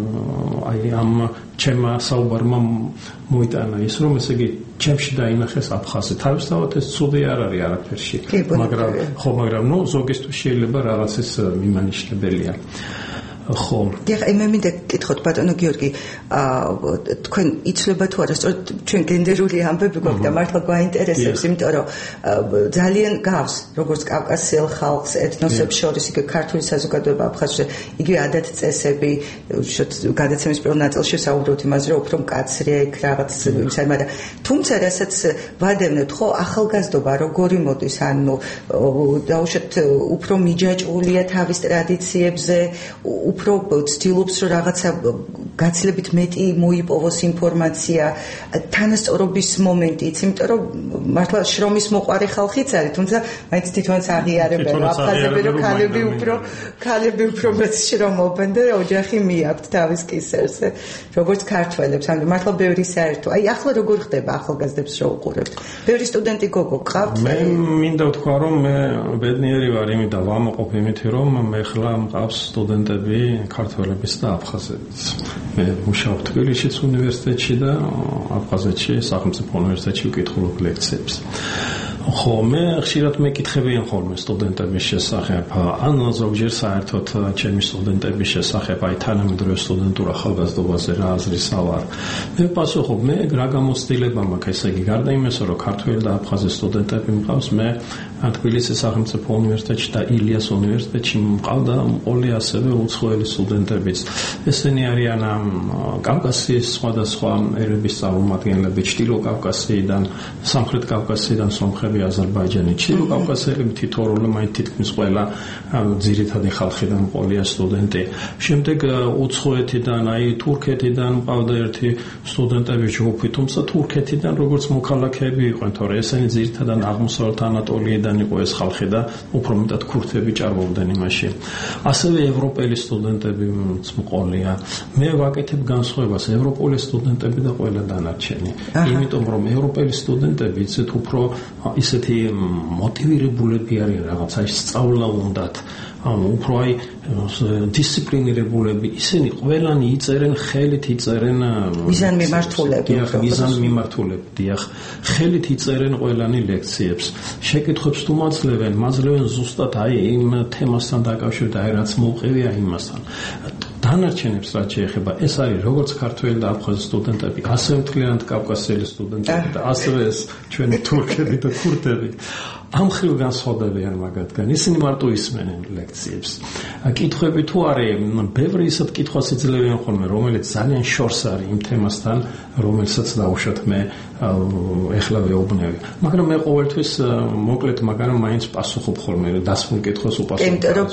Speaker 16: ამ ჩემმა საუბარმა მოიტანა ის, რომ ესე იგი ჩემში დაინახეს აფხაზი. თავისთავად ეს ცუდი არ არის არაფერში, მაგრამ ზოგისთვის შეიძლება რაღაც ის მიმანიშნებელია. ხო.
Speaker 4: ეხლა მე მინდა გითხოთ ბატონო გიორგი, თქვენ იცლება თუ არა, სწორედ ჩვენ გენდერული ამბები გვაქვს და მართლა გვაინტერესებს, იმიტომ რომ ძალიან გავს, როგორც კავკასიელ ხალხს, ეთნოსებს შორის, იგი ქართული საზოგადოება აფხაზეთში, იგივე ადათ-წესები, გადაცემის პირველ ნაწილში საუბრობთ იმაზე, რომ უფრო მკაცრია იქ რაღაც ისე, მაგრამ თუმცა რასაც ვადევნებთ, ხო, ახალგაზრდობა როგორი მოდის, ანუ დაუშვათ უფრო მიჯაჭვულია თავის ტრადიციებზე, უფრო ცდილობს რომ რაღაცა გაცილებით მეტი მოიპოვოს ინფორმაცია, თანასწორობის მომენტიც, იმიტომ რომ მართლა შრომის მოყვარე ხალხიც არის, თუმცა მაინც თვითონაც აღიარებენ, აფხაზები რომ ქალები უფრო მეტ შრომობენ და ოჯახი მიაქვთ თავის კისერზე, როგორც ქართველებს, ანუ მართლა ბევრი საერთო. აი ახლა როგორ ხდება ახალგაზრდებს რო უყურებთ? ბევრი სტუდენტი გოგო გყავთ?
Speaker 16: მე მინდა ვთქვა რომ მე ბედნიერი ვარ იმით და ვამაყობ იმით რომ მე ხლა მყავს სტუდენტები ქართველების და აფხაზების. მე მუშაობ თბილისის უნივერსიტეტში და აფხაზეთში სახელმწიფო უნივერსიტეტში ვკითხულობ ლექციებს. ხო, მე ხშირად მეკითხებიან ხოლმე სტუდენტების შესახებ, ან ზოგჯერ საერთოდ ჩემი სტუდენტების შესახებ, აი თანამედროვე სტუდენტურ ახალგაზრდობაზე რა აზრის ავარ. მე პასუხობ, მე რა გამოცდილება მაქვს, ესე იგი, გარდა იმისა, რომ ქართველი და აფხაზი სტუდენტები მყავს, მე თბილისის სახელმწიფო უნივერსიტეტში და ილიას უნივერსიტეტში მყავდა მყოლი ასევე უცხოელი სტუდენტებიც. ესენი არიან კავკასიის სხვადასხვა ერების წარმომადგენლები, ჩრდილო კავკასიიდან, სამხრეთ კავკასიიდან სომხები, აზერბაიჯანი, ჩრდილო კავკასიელები თითოეული მაინც თითქმის ყველა ძირითადი ხალხიდან მყოლია სტუდენტი. შემდეგ უცხოეთიდან, აი თურქეთიდან მყავდა ერთი სტუდენტების ჯგუფი, თუმცა თურქეთიდან როგორც მოქალაქეები იყვნენ, თორე ესენი ძირითადად აღმოსავლეთ ანატოლიიდან იყო ეს ხალხი და უფრო მეტად ქურთები ჭარბობდნენ იმაში. ასევე ევროპელი სტუდენტები მყოლია. მე ვაკეთებ განსხვავებას ევროპელი სტუდენტები და ყველა დანარჩენი. იმიტომ რომ ევროპელი სტუდენტები იცით უფრო ისეთი მოტივირებულები არიან რაღაცა სწავლა უნდათ. უფრო აი დისციპლინირებულები, ისინი ყველანი იწერენ ხელით, იწერენ მიზანმიმართულები, დიახ, ხელით იწერენ ყველანი ლექციებს. შეკითხვებს თუ მაძლევენ ზუსტად აი იმ თემასთან დაკავშირებით, აი რაც მოვყევია იმასთან. დანარჩენებს რაც შეეხება, ეს არის როგორც ქართველი და აფხაზი სტუდენტები, ასევე მთლიანად კავკასიელი სტუდენტები და ასევე ეს ჩვენი თურქები და ქურთები. ამ ხილ განსხვავდებიან მაგათგან. ისინი მარტო ისმენენ ლექციებს. კითხვები თუ არის, ბევრი ისეთ კითხვას იძლევიან ხოლმე, რომელიც ძალიან შორს არის იმ თემასთან, რომელსაც დაუშვათ მე ეხლა ვეუბნები. მაგრამ მე ყოველთვის მოკლედ, მაგრამ მაინც პასუხობ ხოლმე, დასმულ კითხვას უპასუხობ.
Speaker 4: იმიტომ რომ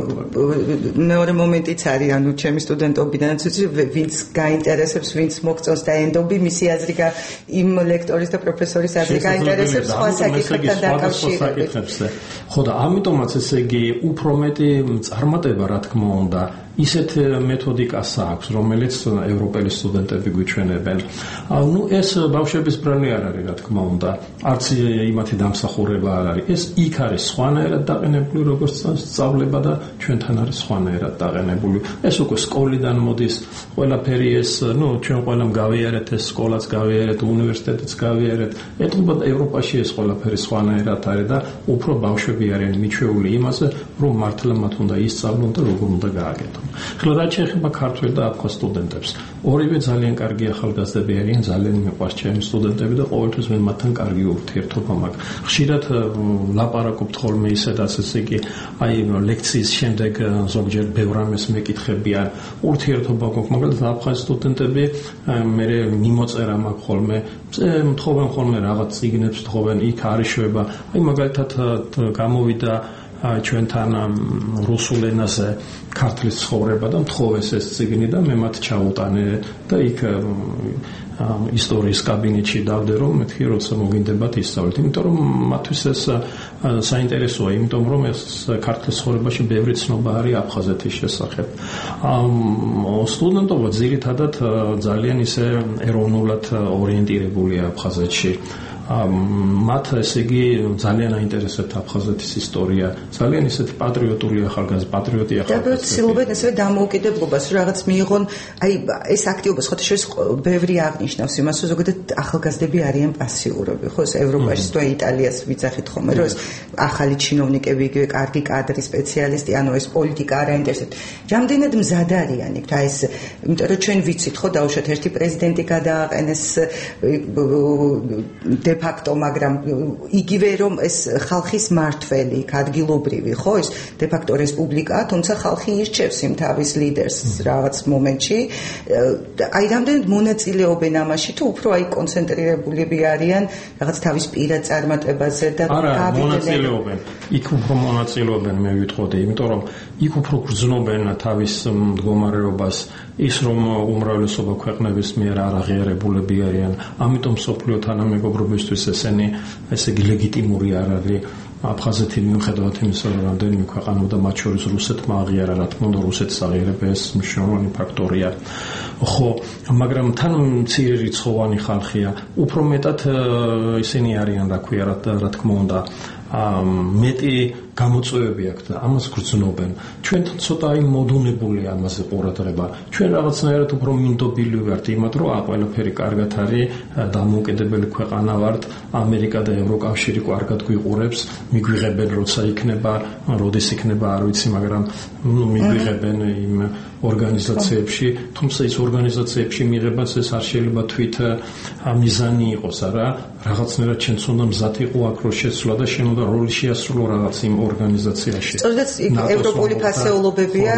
Speaker 4: მეორე მომენტიც არის, ანუ ჩემი სტუდენტობიდანაც ვიცი, ვინც გაინტერესებს, ვინც მოგწონს და ენდობი, მისი აზრი იმ ლექტორის და პროფესორის აზრი გაინტერესებს სხვა საკითხებთან დაკავშირებით.
Speaker 16: ხო და ამიტომაც ესე იგი უფრო მეტი წარმატება რა თქმა უნდა ისეთ მეთოდიკას აქვს, რომელიც ევროპელი სტუდენტები გვიჩვენებენ. ნუ ეს ბავშვების ბრალი არ არის, რა თქმა უნდა. არც იმათი დამსახურება არ არის. ეს იქ არის სხვანაირად დაყენებული, როგორც სწავლება და ჩვენთან არის სხვანაირად დაყენებული. ეს უკვე სკოლიდან მოდის, ყველაფერი ეს, ჩვენ ყველამ გავიარეთ ეს სკოლაც გავიარეთ, უნივერსიტეტიც გავიარეთ. ეტყობა ევროპაში ეს ყველაფერი სხვანაირად არის და უფრო ბავშვები არიან მიჩვეული იმაზე, რომ მართლა მათ უნდა ისწავლონ და როგორ უნდა გააკეთონ. ხლა რაც შეეხება ქართველ და აფხაზ სტუდენტებს, ორივე ძალიან კარგი ახალგაზრდები არიან, ძალიან მიყვარს ჩემი სტუდენტები და ყოველთვის მე მათთან კარგი ურთიერთობა მაქვს. ხშირად ლაპარაკობთ ხოლმე ისედაც ესე იგი, აი ლექციის შემდეგ ზოგჯერ ბევრ რამეს მეკითხებიან, ურთიერთობა გვაქვს, მაგალითად აფხაზ სტუდენტები მე მიმოწერა მაქვს ხოლმე, მთხოვენ ხოლმე რაღაც წიგნებს, თხოვენ იქ არის შვება. აი მაგალითად გამოვიდა ჩვენთან რუსულ ენაზე ქართლის ცხოვრება და მთხოვეს ეს წიგნი და მე მათ ჩაუტანე და იქ ისტორიის კაბინეტში დავდე რომ მეთქი როცა მოგინდებათ ისწავლეთ, იმიტომ რომ მათთვის ეს საინტერესოა, იმიტომ რომ ეს ქართლის ცხოვრებაში ბევრი ცნობა არის აფხაზეთის შესახებ. სტუდენტობა ძირითადად ძალიან ისე ეროვნულად ორიენტირებულია აფხაზეთში. მათ ესე იგი ძალიან აინტერესებთ აფხაზეთის ისტორია, ძალიან ისეთი პატრიოტული ახალგაზრდა პატრიოტი ახალგაზრდა.
Speaker 4: და ცდილობენ ასევე დამოუკიდებლობას, რომ რაღაც მიიღონ, აი ეს აქტივობა ხოთა შორის ბევრი აღნიშნავს იმას, რომ ზოგადად ახალგაზრდები არიან პასიურები, ხო, ეს ევროპაში თუ იტალიას ვიცახით ხოლმე, რომ ეს ახალი ჩინოვნიკები, იგივე კარგი კადრი სპეციალისტი, ანუ ეს პოლიტიკა არ აინტერესებთ. რამდენად მზად არიან იქ, ეს, იმიტომ რომ ჩვენ ვიცით, ხო, დაუშვათ ერთი პრეზიდენტი გადააყენეს დე-ფაქტო, მაგრამ იგივე რომ ეს ხალხის მართველი, ადგილობრივი, ხო, ეს დე-ფაქტო რესპუბლიკაა, თუმცა ხალხი ირჩევს იმ თავის ლიდერს რაღაც მომენტში. აი რამდენად მონაწილეობენ ამაში, თუ უფრო აი კონცენტრირებულები არიან რაღაც თავის პირად წარმატებაზე და
Speaker 16: მონაწილეობენ. იქ უფრო მონაწილეობენ, მე ვიტყოდი, იმიტომ რომ იქ უფრო გრძნობენ თავის მდგომარეობას, ის რომ უმრავლესობა ქვეყნების მიერ არ აღიარებულები არიან, ამიტომ სოფლიო თანამეგობრობისთვის ესენი ესე იგი ლეგიტიმური არ არის. აფხაზეთი მიუხედავად იმისა, რომ რამდენიმე ქვეყანა და მათ შორის რუსეთმა აღიარა, რა თქმა უნდა, რუსეთს აღიარება ეს მნიშვნელოვანი ფაქტორია. ხო, მაგრამ თან მცირე რიცხოვანი ხალხია, უფრო მეტად ისინი არიან, რა ქვია, რა თქმა უნდა, მეტი გამოწვევები აქვს და ამას გრძნობენ. ჩვენთან ცოტა აი მოდუნებული ამაზე ყურადღება. ჩვენ რაღაცნაირად უფრო მინდობილი ვართ იმათ, რომ ყველაფერი კარგად არის, დამოუკიდებელი ქვეყანა ვართ, ამერიკა და ევროკავშირი კარგად გვიყურებს, მიგვიღებენ როცა იქნება, როდის იქნება, არ ვიცი, მაგრამ მიგვიღებენ იმ ორგანიზაციებში, თუმცა ის ორგანიზაციებში მიღებაც ეს არ შეიძლება თვით მიზანი იყოს, არა, რაღაცნაირად ჩვენც უნდა მზად იყო აქ რო შეცვლა და შენ უნდა როლი შეასრულო რაღაც იმ ორგანიზაციაში.
Speaker 4: სწორედ ევროპული ფასეულობებია,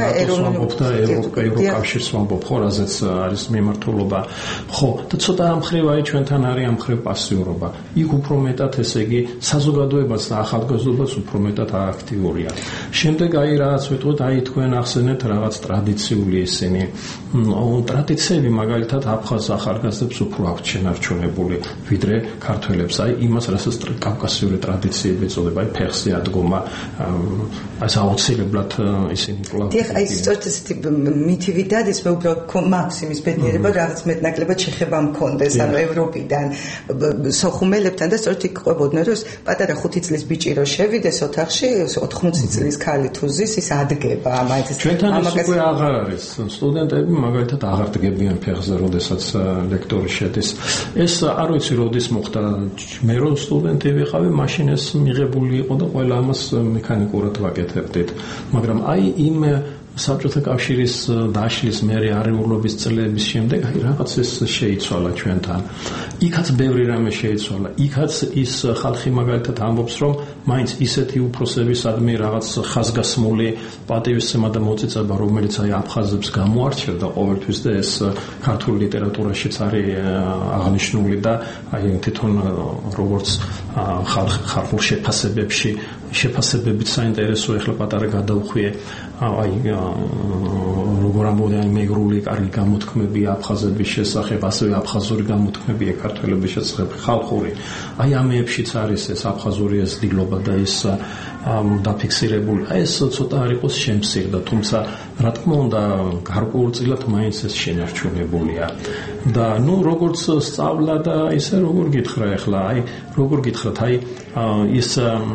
Speaker 16: ევროკავშირს ვამბობ, ხო, რაზეც არის მიმართულობა. ხო, და ცოტა ამ მხრივ აი ჩვენთან არის ამ მხრივ პასიურობა. იქ უფრო მეტად ესე იგი საზოგადოებაც და ახალგაზრდობაც უფრო მეტად აქტიურია. შემდეგ აი რაღაც ვიტყვით, აი თქვენ ახსენეთ რაღაც ტრადიციული ისინი. ტრადიციები მაგალითად აფხაზ ახალგაზრდებს უფრო აქვთ შენარჩუნებული, ვიდრე ქართველებს. აი იმას, რასაც კავკასიური ტრადიციები ეწოდება, აი ფეხზე ადგომა, ეს აუცილებლად ისინი კვლავ.
Speaker 4: დიახ, აი სწორედ ესეთი მითივი დადის, მე უბრალოდ მაქვს იმის ბედნიერება, რაღაც მეტნაკლებად შეხება მქონდეს, ანუ ევროპიდან სოხუმელებთან და სწორედ იქ ყვებოდნენ, რომ პატარა 5 წლის ბიჭი რო შევიდეს ოთახში, 80 წლის ქალი თუ ზის, ის ადგება ამას.
Speaker 16: ჩვენთან ეს უკვე აღარ არის. სტუდენტები მაგალითად აღარ დგებიან ფეხზე, როდესაც ლექტორი შედის. ეს არ ვიცი როდის მოხდა. მე რო სტუდენტი ვიყავი, მაშინ ეს მიღებული იყო და ყველა ამას მექანიკურად ვაკეთებდით. მაგრამ აი იმ საბჭოთა კავშირის დაშლის მერე არეულობის წლების შემდეგ აი რაღაც ეს შეიცვალა ჩვენთან. იქაც ბევრი რამე შეიცვალა. იქაც ის ხალხი მაგალითად ამბობს, რომ მაინც ისეთი უფროსები სადმე რაღაც ხაზგასმული პატივისცემა და მოწიწება, რომელიც აი აფხაზებს გამოარჩევდა ყოველთვის და ეს ქართულ ლიტერატურაშიც არის აღნიშნული და აი თვითონ როგორც ხალხურ შეფასებებით საინტერესო ეხლა პატარა გადავხვიე აი როგორ ამბობენ აი მეგრული კარგი გამოთქმები აფხაზების შესახებ, ასევე აფხაზური გამოთქმებია ქართველების შესახებ, ხალხური. აი ამეებშიც არის ეს აფხაზური ეს დილობა და ეს დაფიქსირებული. აი ეს ცოტა არ იყოს შემცირდა, თუმცა რა თქმა უნდა გარკვეულწილად მაინც ეს შენარჩუნებულია. და ნუ როგორც სწავლა და ისე როგორ გითხრა ახლა, აი როგორ გითხრათ, აი ის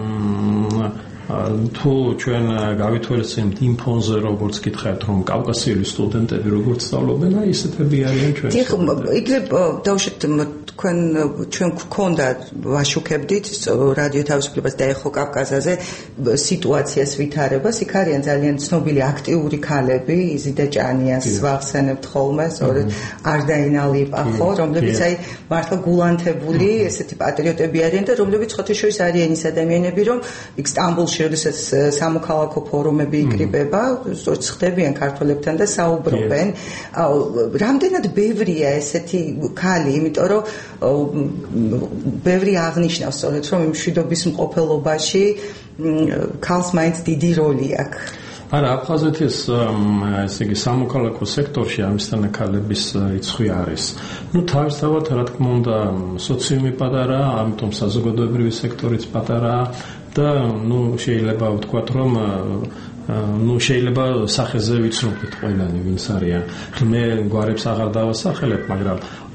Speaker 16: თუ ჩვენ გავითვალისწინებთ იმ ფონზე როგორც გითხარით რომ კავკასიელი სტუდენტები როგორც სწავლობენ, აი ისეთები არიან ჩვენ.
Speaker 4: დიახ, იგივე დავუშვით ჩვენ გქონდა ვაშუქებდით რადიო თავისუფლებას და ეხო კავკასიაზე სიტუაციას ვითარებას, იქ არიან ძალიან ცნობილი აქტიური ქალები, იზიდა ჭანიას ვახსენებთ ხოლმე, სწორედ არდაინალი პახო, რომლებიც აი მართლა გულანთებული ესეთი პატრიოტები არიან და რომლებიც ხოთეშორის არიან ის ადამიანები, რომ იქ სტამბოლში როდესაც სამოქალაქო ფორუმები იკრიბება, სწორედ ხდებიან ქართველებთან და საუბრობენ. რამდენად ბევრია ესეთი ქალი, იმიტომ რომ ბევრი აღნიშნავს სწორედ რომ იმ მშვიდობის მყოფელობაში ქალს მაინც დიდი როლი აქვს.
Speaker 16: არა, აფხაზეთის ესე იგი სამოქალაქო სექტორში ამისთან ქალების რიცხვი არის. ნუ თავისთავად რა თქმა უნდა სოციუმი პატარაა, ამიტომ საზოგადოებრივი სექტორიც პატარაა და ნუ შეიძლება ვთქვათ რომ შეიძლება სახეზე ვიცნობთ ყველანი ვინც არიან. მე გვარებს აღარ დავასახელებ, მაგრამ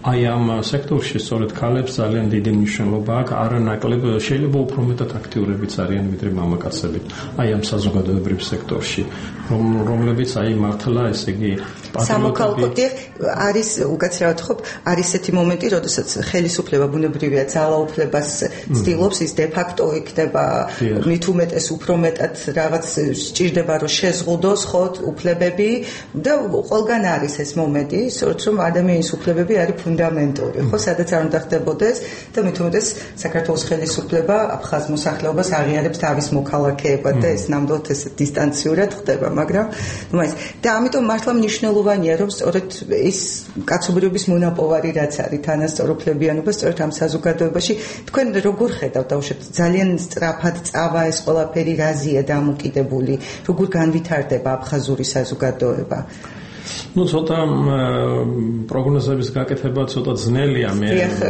Speaker 16: აი ამ სექტორში სწორედ ქალებს ძალიან დიდი მნიშვნელობა აქვს, არანაკლებ შეიძლება უფრო მეტად აქტიურებიც არიან ვიდრე მამაკაცები. აი ამ საზოგადოებრივ სექტორში, რომლებიც აი მართლა ესე იგი
Speaker 4: სამოქალაქო არის უკაცრავად ხო არის ესეთი მომენტი, როდესაც ხელისუფლება ბუნებრივია ძალაუფლებას ცდილობს, ის დე-ფაქტო იქნება მით უმეტეს უფრო მეტად რაღაც სჭირდება რომ შეზღუდოს ხო უფლებები და ყველგან არის ეს მომენტი, რომ ადამიანის უფლებები არის ფუნდამენტური, ხო, სადაც არ უნდა ხდებოდეს და მით უმეტეს საქართველოს ხელისუფლება აფხაზ მოსახლეობას აღიარებს თავის მოქალაქეებად და ეს ნამდვილად ეს დისტანციურად ხდება, მაგრამ და ამიტომ მართლა მნიშვნელოვანია, რომ სწორედ ის კაცობრიობის მონაპოვარი რაც არის თანასწორუფლებიანობა სწორედ ამ საზოგადოებაში თქვენ როგორ ხედავთ დაუშვათ ძალიან სწრაფად წავა ეს ყველაფერი რაზეა დამოკიდებული, როგორ განვითარდება აფხაზური საზოგადოება?
Speaker 16: Ну, ცოტა პროგნოზების გაკეთება ცოტა ძნელია მე.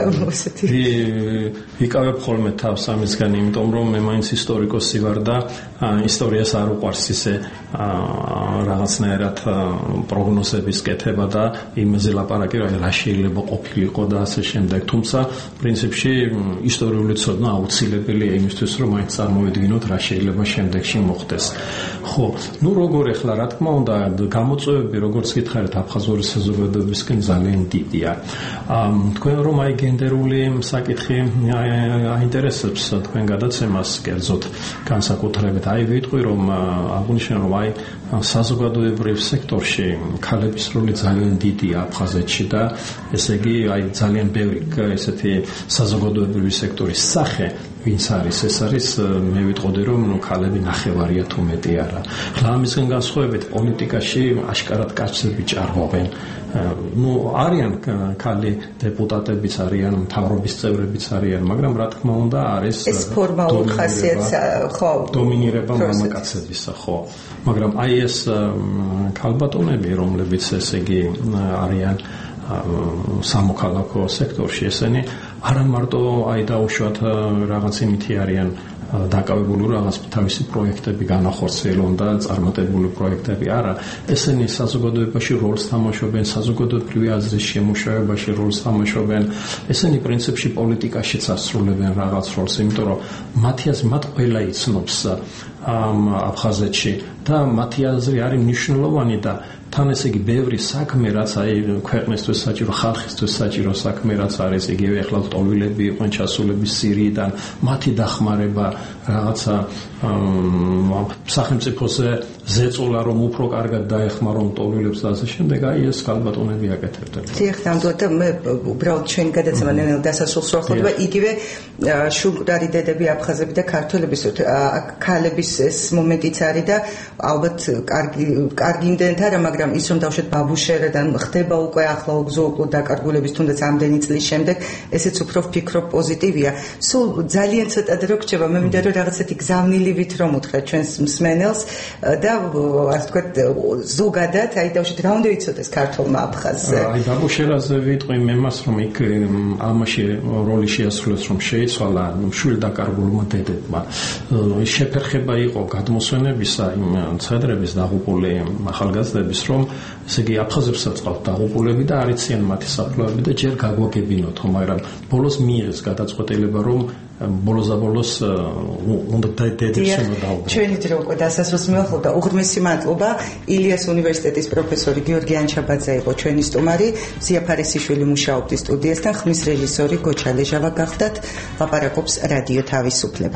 Speaker 16: ვიკავებ ხოლმე თავს ამისგან, იმიტომ რომ მე მაინც ისტორიკოსი ვარ და ისტორიას არ უყვარს ისე რაღაცნაირად პროგნოზების კეთება და იმაზე ლაპარაკი რა შეიძლება ყოფილიყო და ასე შემდეგ. თუმცა პრინციპში ისტორიული ცოდნა აუცილებელია იმისთვის, რომ მაინც წარმოვიდგინოთ რა შეიძლება შემდეგში მოხდეს. ხო, ну როგორ ახლა რა თქმა უნდა გამოწვევები როგორც გითხარით აფხაზური საზოგადოებისკენ ძალიან დიდია. თქვენ რომ აი გენდერული საკითხი აინტერესებს თქვენ გადაცემას კერძოდ განსაკუთრებით აი ვიტყვი რომ აღნიშნე რომ აი საზოგადოებრივ სექტორში ქალების როლი ძალიან დიდია აფხაზეთში და ესე იგი აი ძალიან ბევრი ესეთი საზოგადოებრივი სექტორის სახე ვინც არის ეს არის მე ვიტყოდი რომ ქალები ნახევარია თუ მეტი არა. ხლა ამისგან განსხვავებით პოლიტიკაში აშკარად კაცები ჭარბობენ. ну არიან ქალი დეპუტატებიც არიან, მთავრობის წევრებიც არიან, მაგრამ რა თქმა უნდა არის
Speaker 4: ეს ფორმალურ ხასიათს ხო
Speaker 16: დომინირება მამაკაცებისა, ხო. მაგრამ აი ეს ქალბატონები, რომლებიც ესე იგი არიან სამოქალაქო სექტორში, ესენი არა მარტო აი დაუშვათ რაღაც იმითი არიან დაკავებული რაღაც თავისი პროექტები განახორციელონ და წარმატებული პროექტები არა, ესენი საზოგადოებაში როლს თამაშობენ, საზოგადოებრივი აზრის შემუშავებაში როლს თამაშობენ, ესენი პრინციპში პოლიტიკაშიც ასრულებენ რაღაც როლს, იმიტომ რომ მათ ყველა იცნობს აფხაზეთში და მათი აზრი არის მნიშვნელოვანი და თან ესე იგი ბევრი საქმე რაც აი ქვეყნისთვის საჭირო, ხალხისთვის საჭირო საქმე რაც არის, იგივე ახლა ტოლვილები იყვნენ ჩასულები სირიიდან, მათი დახმარება რაღაცა სახელმწიფოზე ზეწოლა რომ უფრო კარგად დაეხმარონ ტოლვილებს და ასე შემდეგ, აი ეს ქალბატონები აკეთებდნენ.
Speaker 4: დიახ, ნამდვილად მე უბრალოდ ჩვენი გადაცემა ნელ დასასრულს ვახდება, იგივე შუგდარი დედები აფხაზები და ქართველების ქალების ეს მომენტიც არის და ალბათ კარგი იმდენად არა, მაგრამ ის რომ დავშეთ ბაბუშერიდან ხდება უკვე ახლა უგზო დაკარგულების თუნდაც ამდენი წლის შემდეგ, ესეც უფრო ვფიქრობ პოზიტივია. სულ ძალიან ცოტად რო გრჩება, მე მინდა რომ რაღაცეთი გზავნილივით რომ უთხრა ჩვენს მსმენელს და ასე ვთქვათ ზოგადად აი დავშეთ რა უნდა იცოდეს ქართულმა აფხაზზე.
Speaker 16: აი ბაბუშერაზე ვიტყვი მე მას რომ იქ ამაში როლი შეასრულეს რომ შეიცვალა შვილ დაკარგულმა დედებმა. შეფერხება იყო გადმოსვენებისა იმ ცედრების დაღუპული ახალგაზრდების რომ ესე იგი აფხაზებსაც ყავთ დაღუპულები და არ იციან მათი საფლავები და ჯერ გაგვაგებინოთო, მაგრამ ბოლოს მიიღეს გადაწყვეტილება რომ ბოლოს უნდა დედებს უნდა დაუბრუნდეს.
Speaker 4: ჩვენი დრო უკვე დასასრულს მიახლოვდა. უღრმესი მადლობა. ილიას უნივერსიტეტის პროფესორი გიორგი ანჩაბაძე იყო ჩვენი სტუმარი, ზია ფარისიშვილი მუშაობდა სტუდიასთან, ხმის რეჟისორი გოჩა ლეჟავა გახდათ. ლაპარაკობს რადიო თავისუფლება.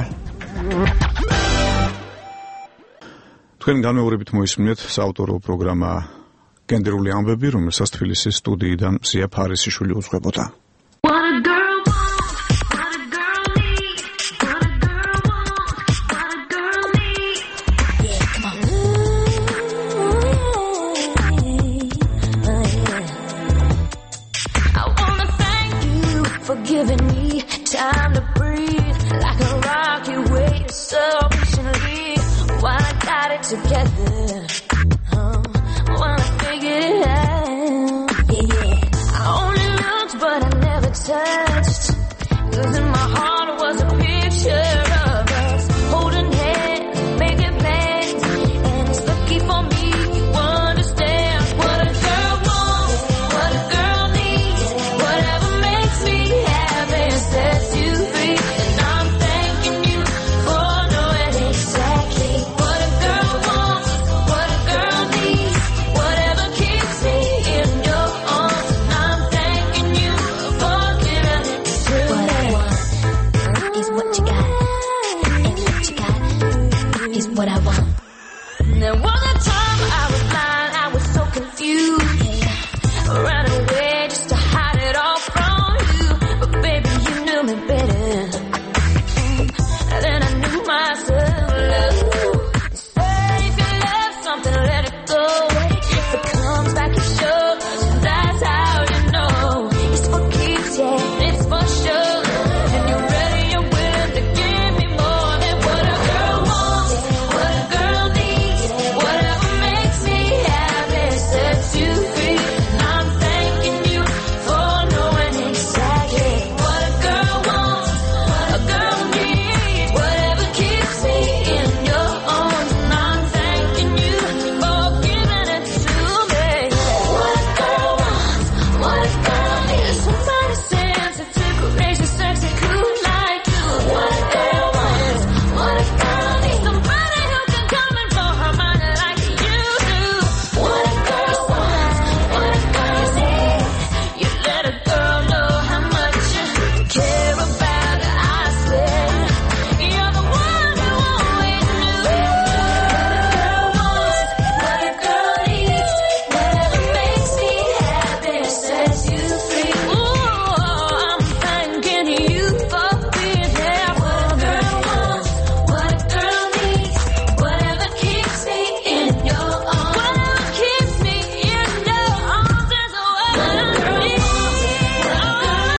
Speaker 2: თქვენ განმეორებით მოისმინეთ საავტორო პროგრამა გენდერული ამბები, რომელსაც თბილისის სტუდიიდან ზია ფარისიშვილი უძღვებოდა.
Speaker 17: Giving me time to breathe like a rocket wave so patiently while I got it together, while I figured it out. Yeah, I only looked but I never touched, 'cause in